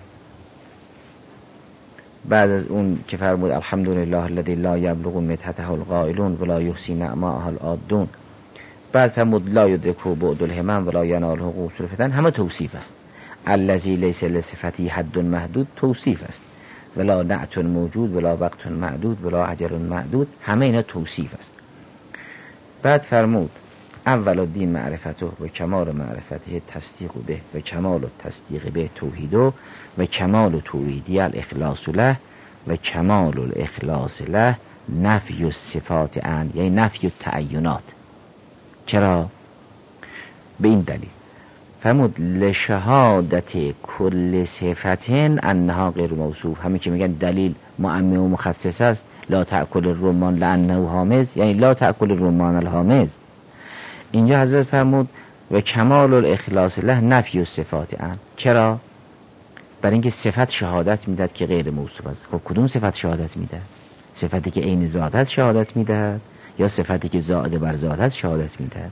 A: بعد از اون که فرمود الحمدلله الذی لا یبلغ مدحته القائلون ولا یحصی نعماءه العادون، بعد فرمود لا یدرکه بعد الهمم ولا یناله قصور الفتن، همه توصیف است. الذی لیس لصفتی حد محدود توصیف است، ولا نعت موجود ولا وقت معدود ولا اجل معدود، همه اینا توصیف است. بعد فرمود اول الدین معرفته و کمال معرفته تصدیق به و کمال تصدیق به توحیدو و کمال توحیدی الاخلاص له و کمال الاخلاص له نفی الصفات عن، یعنی نفی التعینات. چرا؟ به این دلیل فرمود لشهادت کل صفتن انها غیر موصوف. همین که میگن دلیل معمم و مخصص است، لا تأکل الرمان لانه حامض، یعنی لا تأکل الرمان الحامض. اینجا حضرت فرمود و کمال الاخلاص له نفی الصفات عن. چرا؟ برای اینکه صفت شهادت میدهد که غیر موصوف است. خب کدوم صفت شهادت میدهد؟ صفتی که عین ذات است شهادت میدهد یا صفتی که زائد بر ذات است شهادت میدهد؟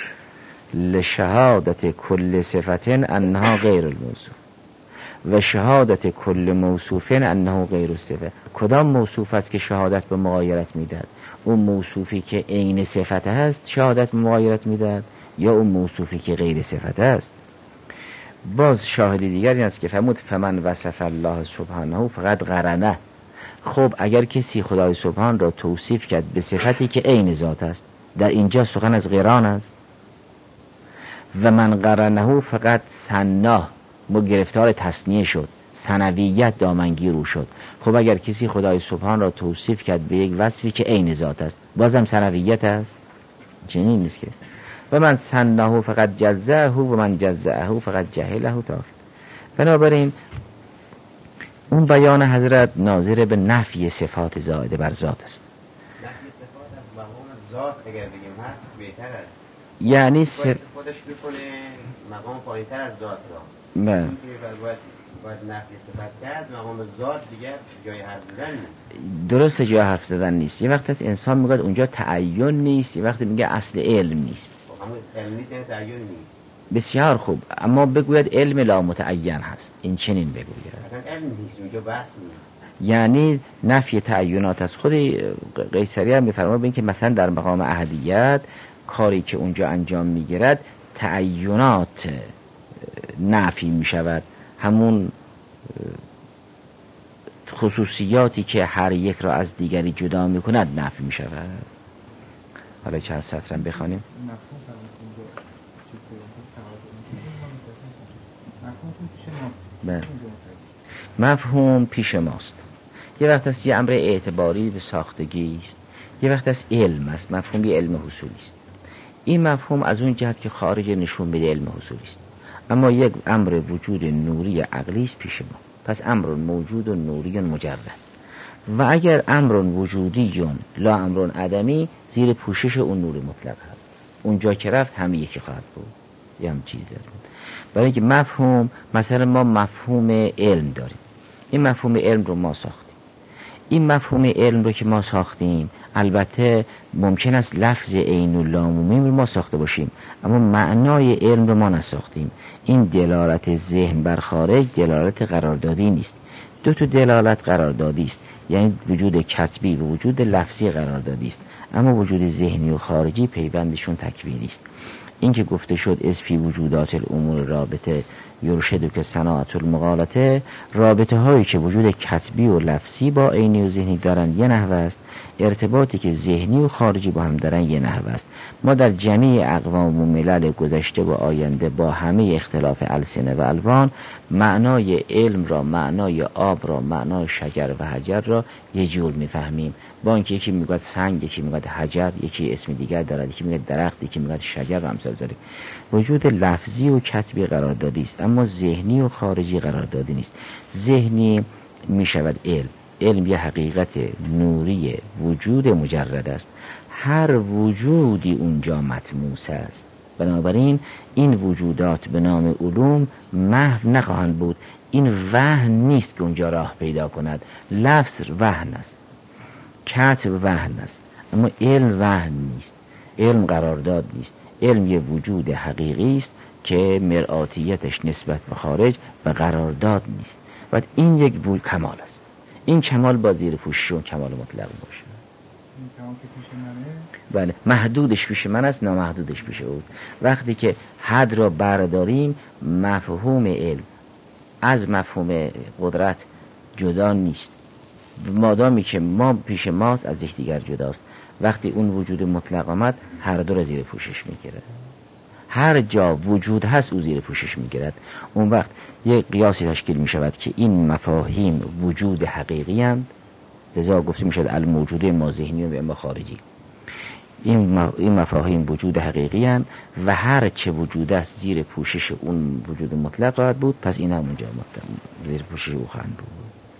A: لشهادت کل صفتن انها غیر الموصوف و شهادت کل موصوف انه غیر الصفه. کدام موصوف است که شهادت به مغایرت میدهد؟ اون موصوفی که عین صفت است شهادت به مغایرت میدهد یا اون موصوفی که غیر صفت است؟ باز شاهدی دیگری است که فرمود فمن وصف الله سبحانه فقط قرنه. خب اگر کسی خدای سبحان را توصیف کرد به صفتی که عین ذات است، در اینجا سخن از قران است. و من قرنه فقط سنا، گرفتار تسنیه شد، ثنویت دامنگیر او شد. خب اگر کسی خدای سبحان را توصیف کرد به یک وصفی که عین ذات است، بازم ثنویت است؟ چنین نیست که و من سنه فقط جزعه و من جزعه فقط جهله تا. بنابراین اون بیان حضرت ناظر به نفی صفات زائده بر ذات است.
C: نفی صفات از مفهوم ذات اگر بگیم هست بهتر است.
A: یعنی
C: خودش بکنه مقام پایین‌تر از ذات را.
A: بله.
C: این که باید نفی صفت کرد، مقام ذات دیگر جای حرف زدن نیست.
A: درست جای حرف زدن نیست. یه وقت از انسان میگه اونجا تعین نیست، یه وقت میگه اصل علم نیست.
C: همون علم نیست یعنی تعین نیست.
A: بسیار خوب، اما بگوید علم لا متعین هست، این چنین بگوید.
C: اصلا علم نیست، اونجا بحث نیست.
A: یعنی نفی تعینات از خود قیصری هم میفرما به این که مثلا در مقام احدیت کاری که اونجا انجام میگیرد تعینات نفی میشود، همون خصوصیاتی که هر یک را از دیگری جدا میکند نفی میشود. حالا چند سطرم بخوانیم. مفهوم پیش ماست. یه وقت است یه امر اعتباری به ساختگی است، یه وقت است علم است. مفهوم یه علم حصولی است. این مفهوم از اون جهت که خارج نشون میده علم حصولی است، اما یک امر وجود نوری عقلی است پیش ما. پس امر موجود و نوری مجرد. و اگر امر وجودی لا امر عدمی، زیر پوشش اون نور مطلق هست. اونجا که رفت همه یکی خواهد بود. یه هم چیز داریم. برای اینکه مفهوم، مثلا ما مفهوم علم داریم. این مفهوم علم رو ما ساختیم. این مفهوم علم رو که ما ساختیم، البته ممکن است لفظ عین و لام و میم رو ما ساخته باشیم، اما معنای علم رو ما نساختیم. این دلالت ذهن بر خارج دلالت قراردادی نیست. دو تا دلالت قراردادی است، یعنی وجود کتبی و وجود لفظی قراردادی است، اما وجود ذهنی و خارجی پیوندشون تکوینی است. این که گفته شد از فی وجودات الامور رابطه یرشد که صناعت المغالطه، رابطه هایی که وجود کتبی و لفظی با عینی و ذهنی دارن یه نحوه است، ارتباطی که ذهنی و خارجی با هم دارن یه نحوه است. ما در جمیع اقوام و ملل گذشته و آینده با همه اختلاف السنه و الوان معنای علم را، معنای آب را، معنای شجر و حجر را یه جور میفهمیم. با اینکه یکی میگه سنگ، یکی میگه حجر، یکی اسم دیگر دارد، یکی میگه درخت، یکی میگه شجر و امثال ذلک. وجود لفظی و کتبی قراردادی است، اما ذهنی و خارجی قراردادی نیست. ذهنی میشود علم. علم یه حقیقت نوری وجود مجرد است. هر وجودی اونجا مطموس است. بنابراین این وجودات به نام علوم محو نخواهند بود. این وهن نیست که اونجا راه پیدا کند. لفظ وهن است، کتب وهن است، اما علم وهن نیست. علم قرارداد نیست. علم یه وجود حقیقی است که مرآتیتش نسبت به خارج و قرارداد نیست. و این یک کمال است. این کمال با زیر پوشش کمال مطلق باشه.
D: این کمال که پیش منه؟
A: بله، محدودش پیش من است، نامحدودش پیش او. وقتی که حد را برداریم، مفهوم علم از مفهوم قدرت جدا نیست. مادامی که ما پیش ماست از یکدیگر جداست. وقتی اون وجود مطلق آمد، هر دو را زیر پوشش میگیرد. هر جا وجود هست او زیر پوشش میگیرد. اون وقت یک قیاسی تشکیل میشود که این مفاهیم وجود حقیقی اند، لذا گفته میشد الموجود اما ذهنی و اما خارجی. این مفاهیم وجود حقیقی اند و هر چه وجود است زیر پوشش اون وجود مطلق خواهد بود. پس این هم اونجا زیر پوشش او خواهد بود.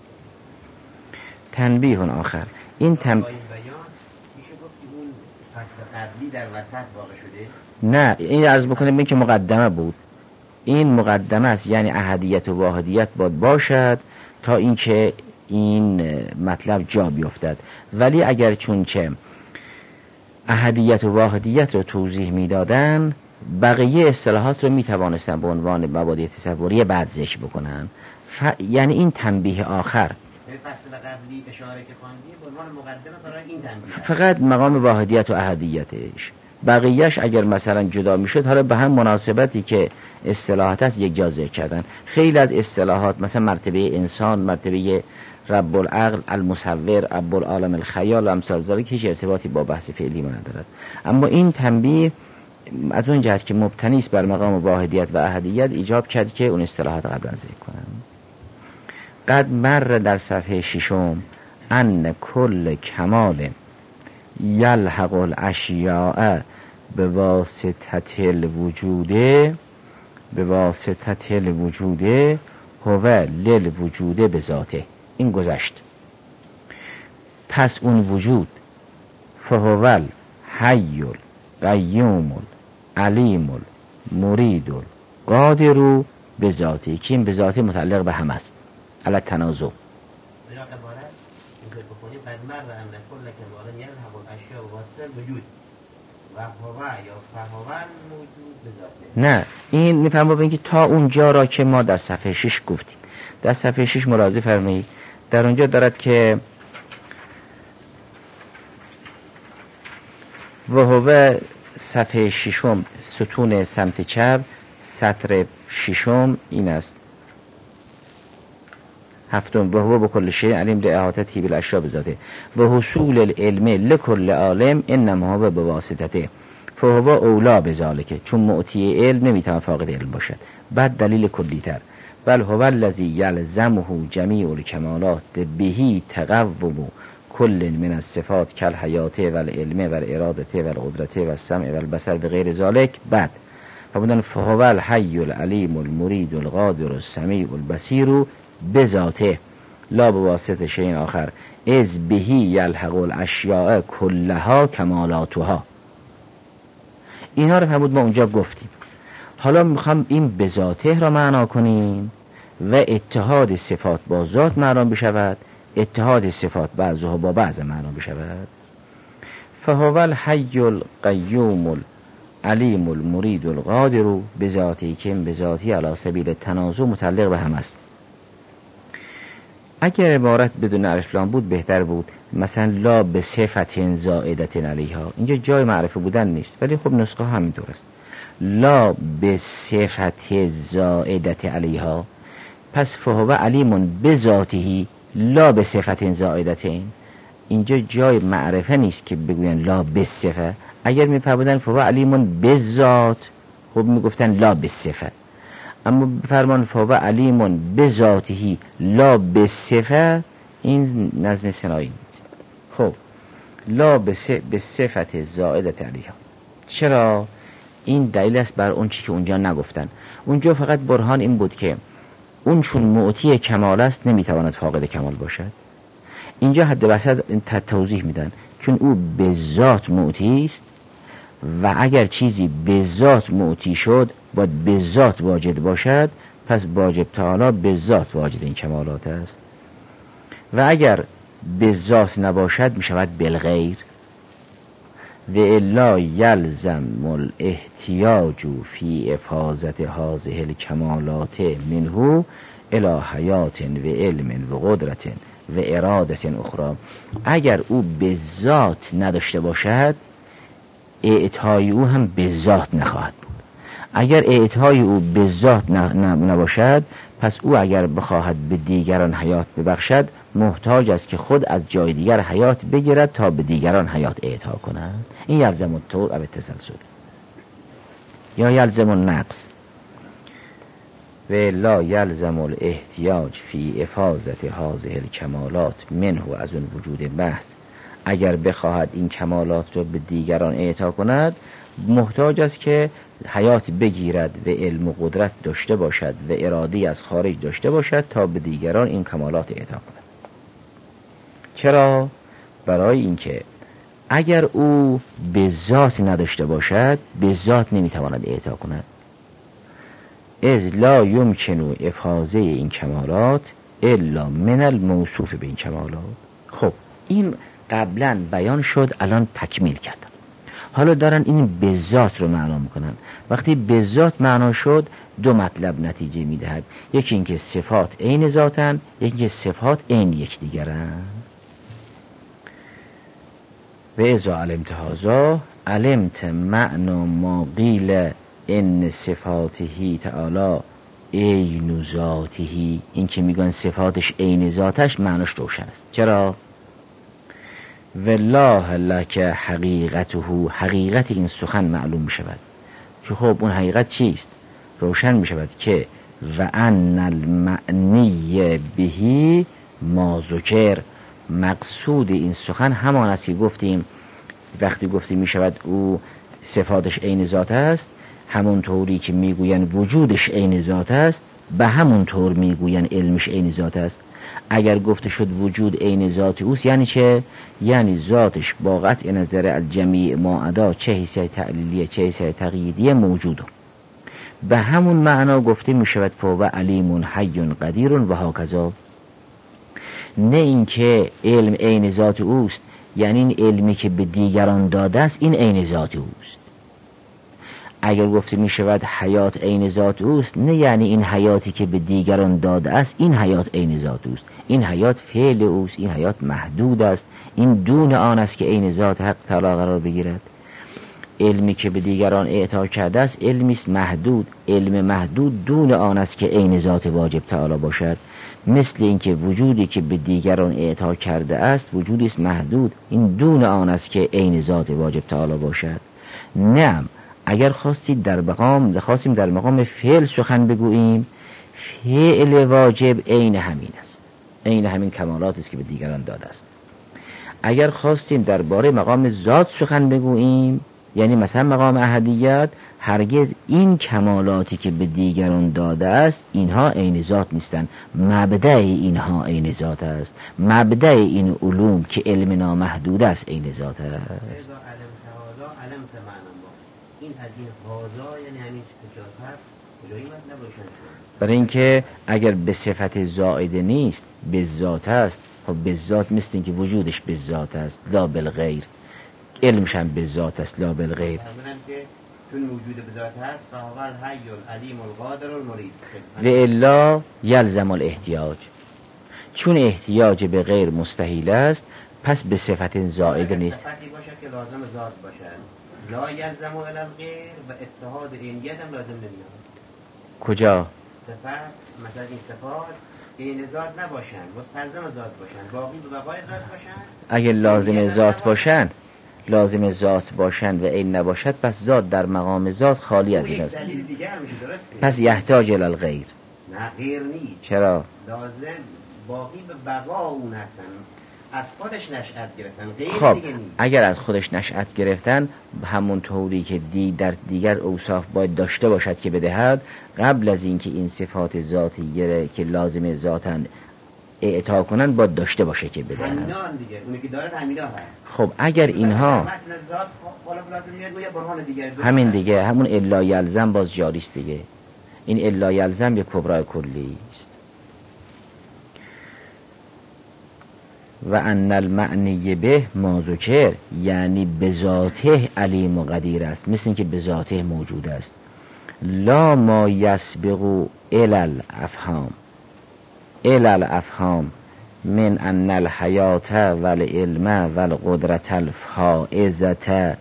A: تنبیه آخر، این
C: بیان میشه گفت که اون فصل قبلی در وسط واقع شده؟
A: نه، این عرض بکنم این که مقدمه بود. این مقدمه است، یعنی احدیت و واحدیت باید باشد تا اینکه این مطلب جا بیفتد. ولی اگر چونچه احدیت و واحدیت رو توضیح میدادن، بقیه اصطلاحات رو میتوانستن به عنوان مبادی تصوری بعد ذکر بکنن. یعنی این تنبیه آخر
C: فصل قبلی اشاره که خواندی به عنوان مقدمه برای این تنبیه،
A: فقط مقام واحدیت و احدیتش. بقیهش اگر مثلا جدا میشد، حالا به هم مناسبتی که اصطلاحات است یک جا ذکر کردن. خیلی از اصطلاحات مثلا مرتبه انسان، مرتبه رب العقل، المصور، رب العالم الخیال و امثال ذلک هیچ ارتباطی با بحث فعلی ما ندارد. اما این تنبیه از اون جهت که مبتنی است بر مقام واحدیت و احدیت ایجاب کرد که اون اصطلاحات قبلا ذکر کنم. قد مر در صفحه 6 ان کل کمال یلحق الاشیاء به واسطه الوجود هو للوجود به ذاته. این گذشت. پس اون وجود فهو الحی القیوم علیم المرید القادر به ذاتی، که این به ذاتی متعلق به هم است علی تنازع.
C: به عبارت اینکه بخونیم قد مر ان کل کمال یذهب الاشیاء بواسطه وجود و هو یا فهو موجود به ذاته.
A: نه، این میفهمم به اینکه تا اونجا را که ما در صفحه 6 گفتیم. در صفحه 6 ملاحظه فرمایید، در اونجا دارد که و هو صفحه 6 ستون سمت چپ سطر 6 این است. 7 و هو بكل شيء علیم لاحاطته بالاشیاء بذاته و حصول العلم لكل عالم انما هو بواسطته فهو اولا بذلك، چون معطی علم نمیتونه فاقد علم باشد. بعد دلیل کلی تر، بل هو الذی یلزمه جمیع الکمالات بهی تقوم کل من الصفات کالحیات والعلم والارادة والقدرة والسمع والبصر بغیر ذلك. بعد فبودن فهو الحی العلیم المرید القادر السمیع البصیر بذاته لا بواسطه شیء آخر از بهی یلحق الاشیاء کلها کمالاتها. اینها رو فرمود ما اونجا گفتیم. حالا میخوام این بذاته را معنا کنیم و اتحاد صفات با ذات معنا بشود، اتحاد صفات بعضها با بعض معنا بشود. فهو الحی القیوم العلیم المرید القادر بذاتی، که این بذاتی علی سبیل تنازع متعلق به هم است. اگر عبارت بدون الف لام بود بهتر بود، مثلا لا به صفت زائدت علیها، اینجا جای معرفه بودن نیست، ولی خب نسخه همینطور است. لا به صفت زائدت علیها، پس فهو علیم بذاته لا به صفت زائدتین، اینجا جای معرفه نیست که بگوین لا به صفت. اگر میفرمودن فهو علیم بذات، خب میگفتن لا به صفت، اما فرمان فهو علیم بذاته لا به صفت، این نظم صناعی نیست. خب لا به صفت زائدت علیها، چرا؟ این دلیل است بر اون چی که اونجا نگفتن. اونجا فقط برهان این بود که اون چون معطی کمال است نمیتواند فاقد کمال باشد. اینجا حد وسط توضیح میدن چون او به ذات معطی است و اگر چیزی به ذات معطی شد باید به ذات واجد باشد، پس واجب تعالی به ذات واجد این کمالات است. و اگر به ذات نباشد میشود بالغیر. و الا یلزم الاحتیاج فی افاظت هذه الکمالات منه الی حیات و علم و قدرت و ارادت اخرى. اگر او به ذات نداشته باشد اعطای او هم به ذات نخواهد بود. اگر اعطای او به ذات نباشد، پس او اگر بخواهد به دیگران حیات ببخشد محتاج است که خود از جای دیگر حیات بگیرد تا به دیگران حیات اعطا کند. این یلزم الطور او التسلسل یا یلزم النقص. و لا یلزم الاحتیاج فی افاظت هذه الکمالات منه، از اون وجود محض اگر بخواهد این کمالات رو به دیگران اعطا کند محتاج است که حیات بگیرد و علم و قدرت داشته باشد و ارادی از خارج داشته باشد تا به دیگران این کمالات اعطا کند. چرا؟ برای اینکه اگر او به ذات نداشته باشد به ذات نمیتواند اعطا کند. از لا یمکن افاظه این کمالات الا من الموصوف به این کمالات. خب این قبلا بیان شد، الان تکمیل کردم. حالا دارن این به ذات رو معنا میکنن. وقتی به ذات معنا شد دو مطلب نتیجه میدهد، یکی اینکه صفات عین ذاتن، یکی که صفات عین یکدیگرن. و اذا علمت هذا علمت معنا ما قیل ان صفاته تعالی عین ذاته. این که میگن صفاتش عین ذاتش معناش روشن است. چرا؟ والله لک حقیقته، حقیقت این سخن معلوم می شود که خب اون حقیقت چیست؟ روشن می شود که و ان المعنی بهی ما ذکر، مقصود این سخن همان است که گفتیم وقتی گفتیم می شود او صفاتش عین ذات است، همون طوری که میگوین وجودش عین ذات است به همون طور میگوین علمش عین ذات است. اگر گفته شد وجود عین ذات اوست یعنی چه؟ یعنی ذاتش با قطع نظر از جمیع ما عدا چه حیثیت تعلیلیه چه حیثیت تقییدیه موجوده. به همون معنا گفته می شود فهو علیم حی قدیر و هکذا. نه اینکه علم عین ذات اوست یعنی این علمی که به دیگران داده است این عین ذات اوست. اگر گفته می شود حیات عین ذات اوست نه یعنی این حیاتی که به دیگران داده است این حیات عین ذات اوست. این حیات فعل اوست، این حیات محدود است، این دون آن است که عین ذات حق تعالی قرار بگیرد. علمی که به دیگران اعطا کرده است علمی است محدود، علم محدود دون آن است که عین ذات واجب تعالی باشد. مثل اینکه وجودی که به دیگران اعطا کرده است وجودی است محدود، این دون آن است که عین ذات واجب تعالی باشد. نه، اگر خواستیم در مقام فعل سخن بگوییم فعل واجب عین همین است، عین همین کمالات است که به دیگران داده است. اگر خواستیم درباره مقام ذات سخن بگوییم یعنی مثلا مقام احدیت، هرگز این کمالاتی که به دیگران داده است اینها عین ذات نیستند، مبدأ اینها عین ذات است، مبدأ این علوم که علم نامحدود است عین ذات است.
C: این از این هازا یعنی همین کجاست کجایی مطلب روشن شد.
A: برای اینکه اگر به صفت زائده نیست به ذات است، خب به ذات مثل اینکه وجودش به ذات است لا بالغیر، علمش هم به ذات است لا بالغیر.
C: چون وجود به ذات هست فهو الحی العلیم القادر المرید
A: و الا یلزم الاحتیاج، چون احتیاج به غیر مستحیل است پس به صفت زائده نیست.
C: صفتی باشه که لازم ذات باشن لا یلزم الی الغیر و اتحاد عینیت هم لازم نمیاد.
A: کجا؟
C: صفت مثلا این صفات عین ذات نباشن مستلزم ذات باشن باقی به بقای ذات باشن.
A: اگه لازم ذات باشن و عین نباشد پس ذات در مقام ذات خالی از این است. پس یحتاج الی الغیر.
C: نه غیر نیست.
A: چرا؟
C: لازم باقی به بقا اون هستن، از خودش نشأت گرفتن، غیر
A: خب
C: دیگه نیست.
A: اگر از خودش نشأت گرفتن همون طوری که در دیگر اوصاف باید داشته باشد که بدهد، قبل از اینکه این صفات ذاتیه که لازم ذاتن اعطا کنن باید داشته باشه که بدهد.
C: همینا دیگه اونی که داره همینا هست.
A: خب اگر اینها همین دیگه همون الا یلزم باز جاری است دیگه. این الا یلزم یک کبرای کلی است. و ان المعنی به ما ذکر یعنی به ذاته علیم و قدیر است، مثل اینکه به ذاته موجود است. لا ما یسبق الی الافهام من ان الحیات والعلم والقدرت الفائزة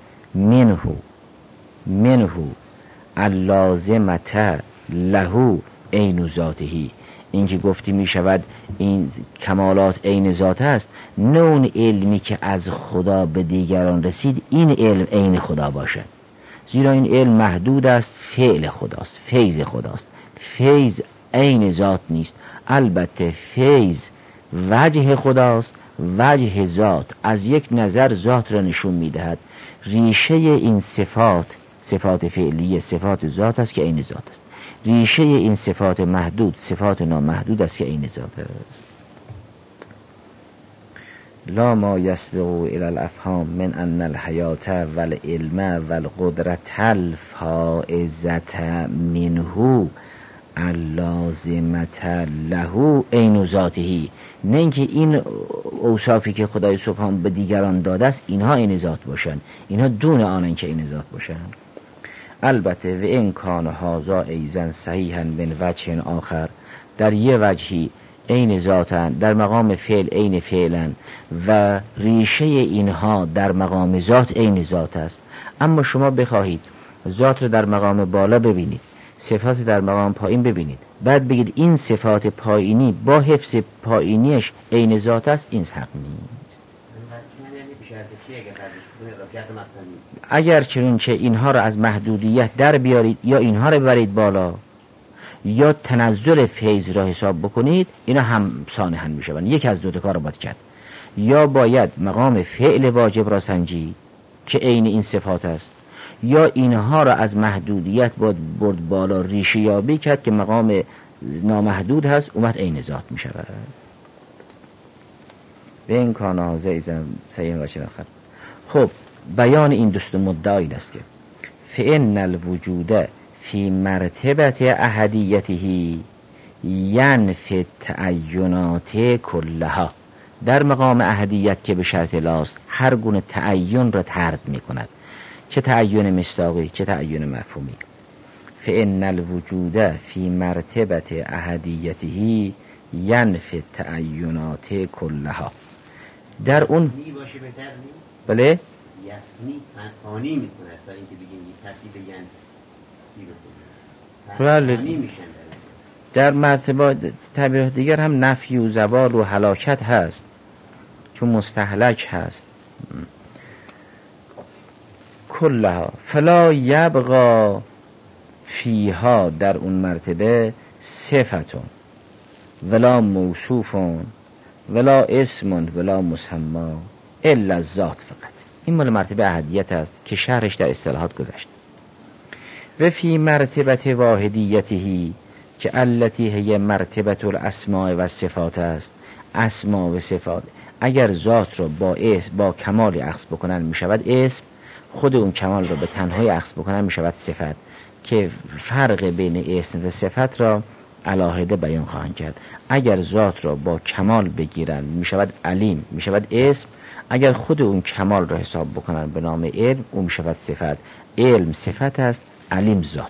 A: منه اللازمة له عین ذاته. اینکه گفتی می شود این کمالات عین ذات است، نه اون علمی که از خدا به دیگران رسید این علم عین خدا باشد، زیرا این علم محدود است، فعل خداست، فیض خداست. فیض عین ذات نیست، البته فیض وجه خداست، وجه ذات از یک نظر ذات را نشون می دهد. ریشه این صفات فعلیه صفات ذات است که عین ذات است، ریشه این صفات محدود صفات نامحدود است که عین ذات است. لا ما یسبق الی الافهام من ان الحیات والعلم والقدرت الفائزة منه اللازمة له عین ذاته. نه اینکه این اوصافی که خدای سبحان به دیگران داده است اینها عین ذات باشند، اینها دون آنن که عین ذات باشند. البته و این کان هازا ایزن صحیحا من وجه آخر، در یه وجهی عین ذاتن، در مقام فعل عین فعلن و ریشه اینها در مقام ذات عین ذات است. اما شما بخواهید ذات رو در مقام بالا ببینید، صفات در مقام پایین ببینید، بعد بگید این صفات پایینی با حفظ پایینیش عین ذات است، این حق نیست. اگر چنانچه اینها را از محدودیت در بیارید یا اینها را ببرید بالا یا تنزل فیض را حساب بکنید، اینا هم سانحن میشوند. یک از دو تا کار را باید کرد، یا باید مقام فعل واجب را سنجید که عین این صفات است، یا اینها را از محدودیت باید برد بالا ریشه یابی کرد که مقام نامحدود هست اومد عین ذات میشود. و این کانازه ایزم سیم و آخر. خب بیان این دوست مدعا این است که فإن الوجود فی مرتبت احدیته ینفی التعینات کلها. در مقام احدیت که به شرط لاست هر گونه تعین را طرد می کند، چه تعین مصداقی چه تعین مفهومی. فإن الوجود فی مرتبت احدیته ینفی التعینات کلها. در اون
C: باشه بهتر نیست؟
A: بله
C: یسنی تنانی میکنه تا اینکه بگیم یه ترتیب
A: بله.
C: میشن
A: در مرتبه تعبیر دیگر هم نفی و زوال و هلاکت هست چون مستهلک هست. کلها فلا یبقا فیها، در اون مرتبه صفتون ولا موصوفون ولا اسمون ولا مسما الا الذات فقط. این مال مرتبه احدیت است که شرحش در اصطلاحات گذشت. و فی مرتبه واحدیته که التی هی مرتبه الاسماء و صفات است. اسما و صفات اگر ذات را با کمال اخذ بکنن می شود اسم، خود اون کمال را به تنهایی اخذ بکنن می شود صفت، که فرق بین اسم و صفت را علاهده بیان خواهند کرد. اگر ذات را با کمال بگیرن می شود علیم، می شود اسم. اگر خود اون کمال را حساب بکنن به نام علم، اون می شود صفت. علم صفت است، علیم ذات.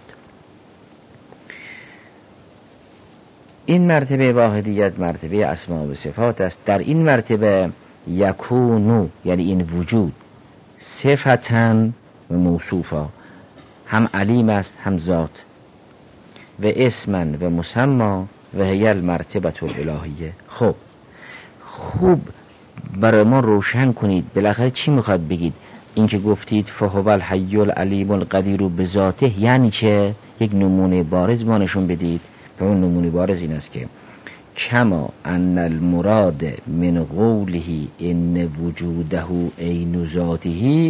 A: این مرتبه واحدیت مرتبه اسماء و صفات است. در این مرتبه یکونو یعنی این وجود صفتن و موصوفا، هم علیم است هم ذات، و اسمن و مسما و هی المرتبه الالهیه. خب خوب برای ما روشن کنید بالاخره چی میخواد بگید. این که گفتید فهو الحی العلیم القدیر به ذاته یعنی چه؟ یک نمونه بارز ما نشون بدید. و اون نمونه بارز این است که کما ان المراد من قوله ان وجوده عین ذاته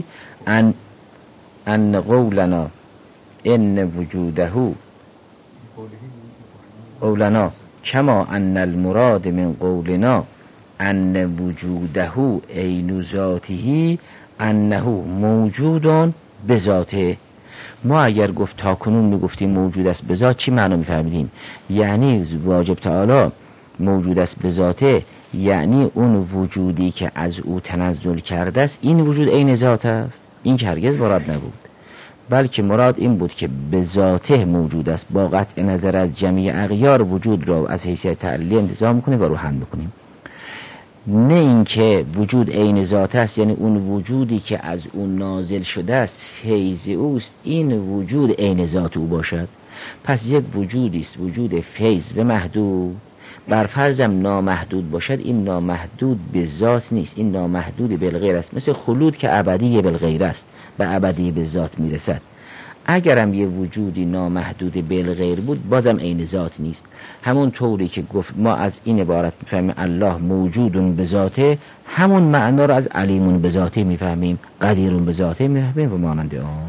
A: ان قولنا ان وجوده قولنا کما ان المراد من قولنا ان وجوده عین ذاته انه موجود به ذاته. ما اگر گفت تا کنون میگفتیم موجود است به ذات چی معنا میفهمیدیم؟ یعنی واجب تعالی موجود است به ذاته، یعنی اون وجودی که از او تنزل کرده است این وجود عین ذات است. این که هرگز مراد نبود، بلکه مراد این بود که به ذاته موجود است. با قطع نظر از جمعی اغیار وجود را از حیثیت تعلیلی انتزاع میکنیم و روحن میکنیم. نه اینکه وجود عین ذات است یعنی اون وجودی که از اون نازل شده است فیض اوست این وجود عین ذات او باشد. پس یک وجودی است وجود فیض به محدود، بر فرضم نامحدود باشد، این نامحدود به ذات نیست، این نامحدود بالغیر است. مثل خلود که ابدی بالغیر است، به ابدی به ذات میرسد. اگرم یه وجودی نامحدود بالغیر بود بازم عین ذات نیست. همون طوری که گفت ما از این عبارت میفهمیم الله موجودون به ذاته، همون معنا رو از علیمون به ذاته میفهمیم، قدیرون به ذاته میفهمیم و مانند آن.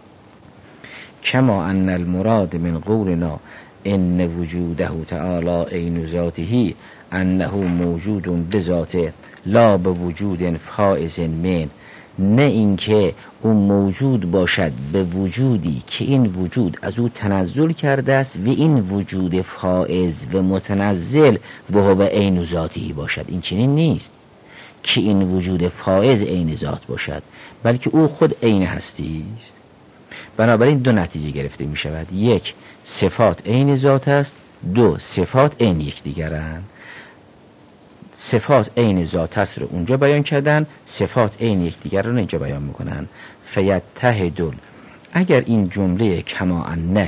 A: کما ان المراد من قولنا ان وجوده تعالی عین ذاته انه موجودون به ذاته لا به وجود فائز من، نه اینکه اون موجود باشد به وجودی که این وجود از او تنزل کرده است و این وجود فائز و متنزل و هو عین ذاتی باشد. این چنین نیست که این وجود فائز عین ذات باشد، بلکه او خود عین هستی است. بنابراین دو نتیجه گرفته می شود: یک، صفات عین ذات است، دو، صفات عین یکدیگرند. صفات عین ذات است رو اونجا بیان کردن، صفات عین یکدیگر رو اینجا بیان میکنن. فیتحدل، اگر این جمله کما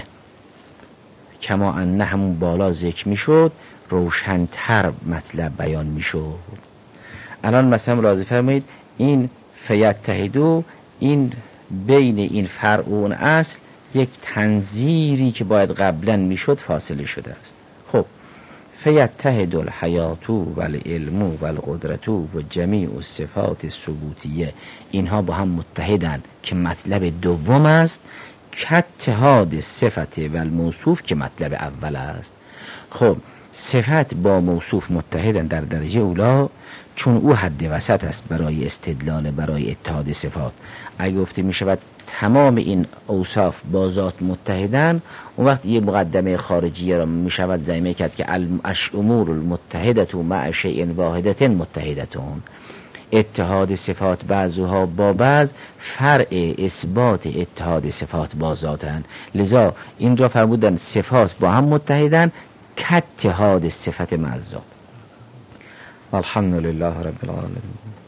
A: انه همون بالا ذکر میشد روشن‌تر مطلب بیان میشد. الان مثلا ملاحظه فرمایید این فیتحدو، این بین این فرع و اون اصل یک تنظیری که باید قبلا میشد فاصله شده است. خب فیتحد الحیات و العلم و القدرت و جمیع الصفات الثبوتیه، اینها با هم متحدن که مطلب دوم است، که اتحاد صفت و الموصوف که مطلب اول است. خب صفت با موصوف متحدن در درجه اولا، چون او حد وسط است برای استدلال، برای اتحاد صفات. اگه گفته می شود تمام این اوصاف با ذات متحدن، اون وقت یه مقدمه خارجیه را می شود زعیمه کرد که الامور المتحدت مع شیء واحدت متحدتون. اتحاد صفات بعضها با بعض فرع اثبات اتحاد صفات با ذاتن. لذا اینجا فرمودن صفات با هم متحدن که اتحاد صفت مع ذات. الحمدلله رب العالمین.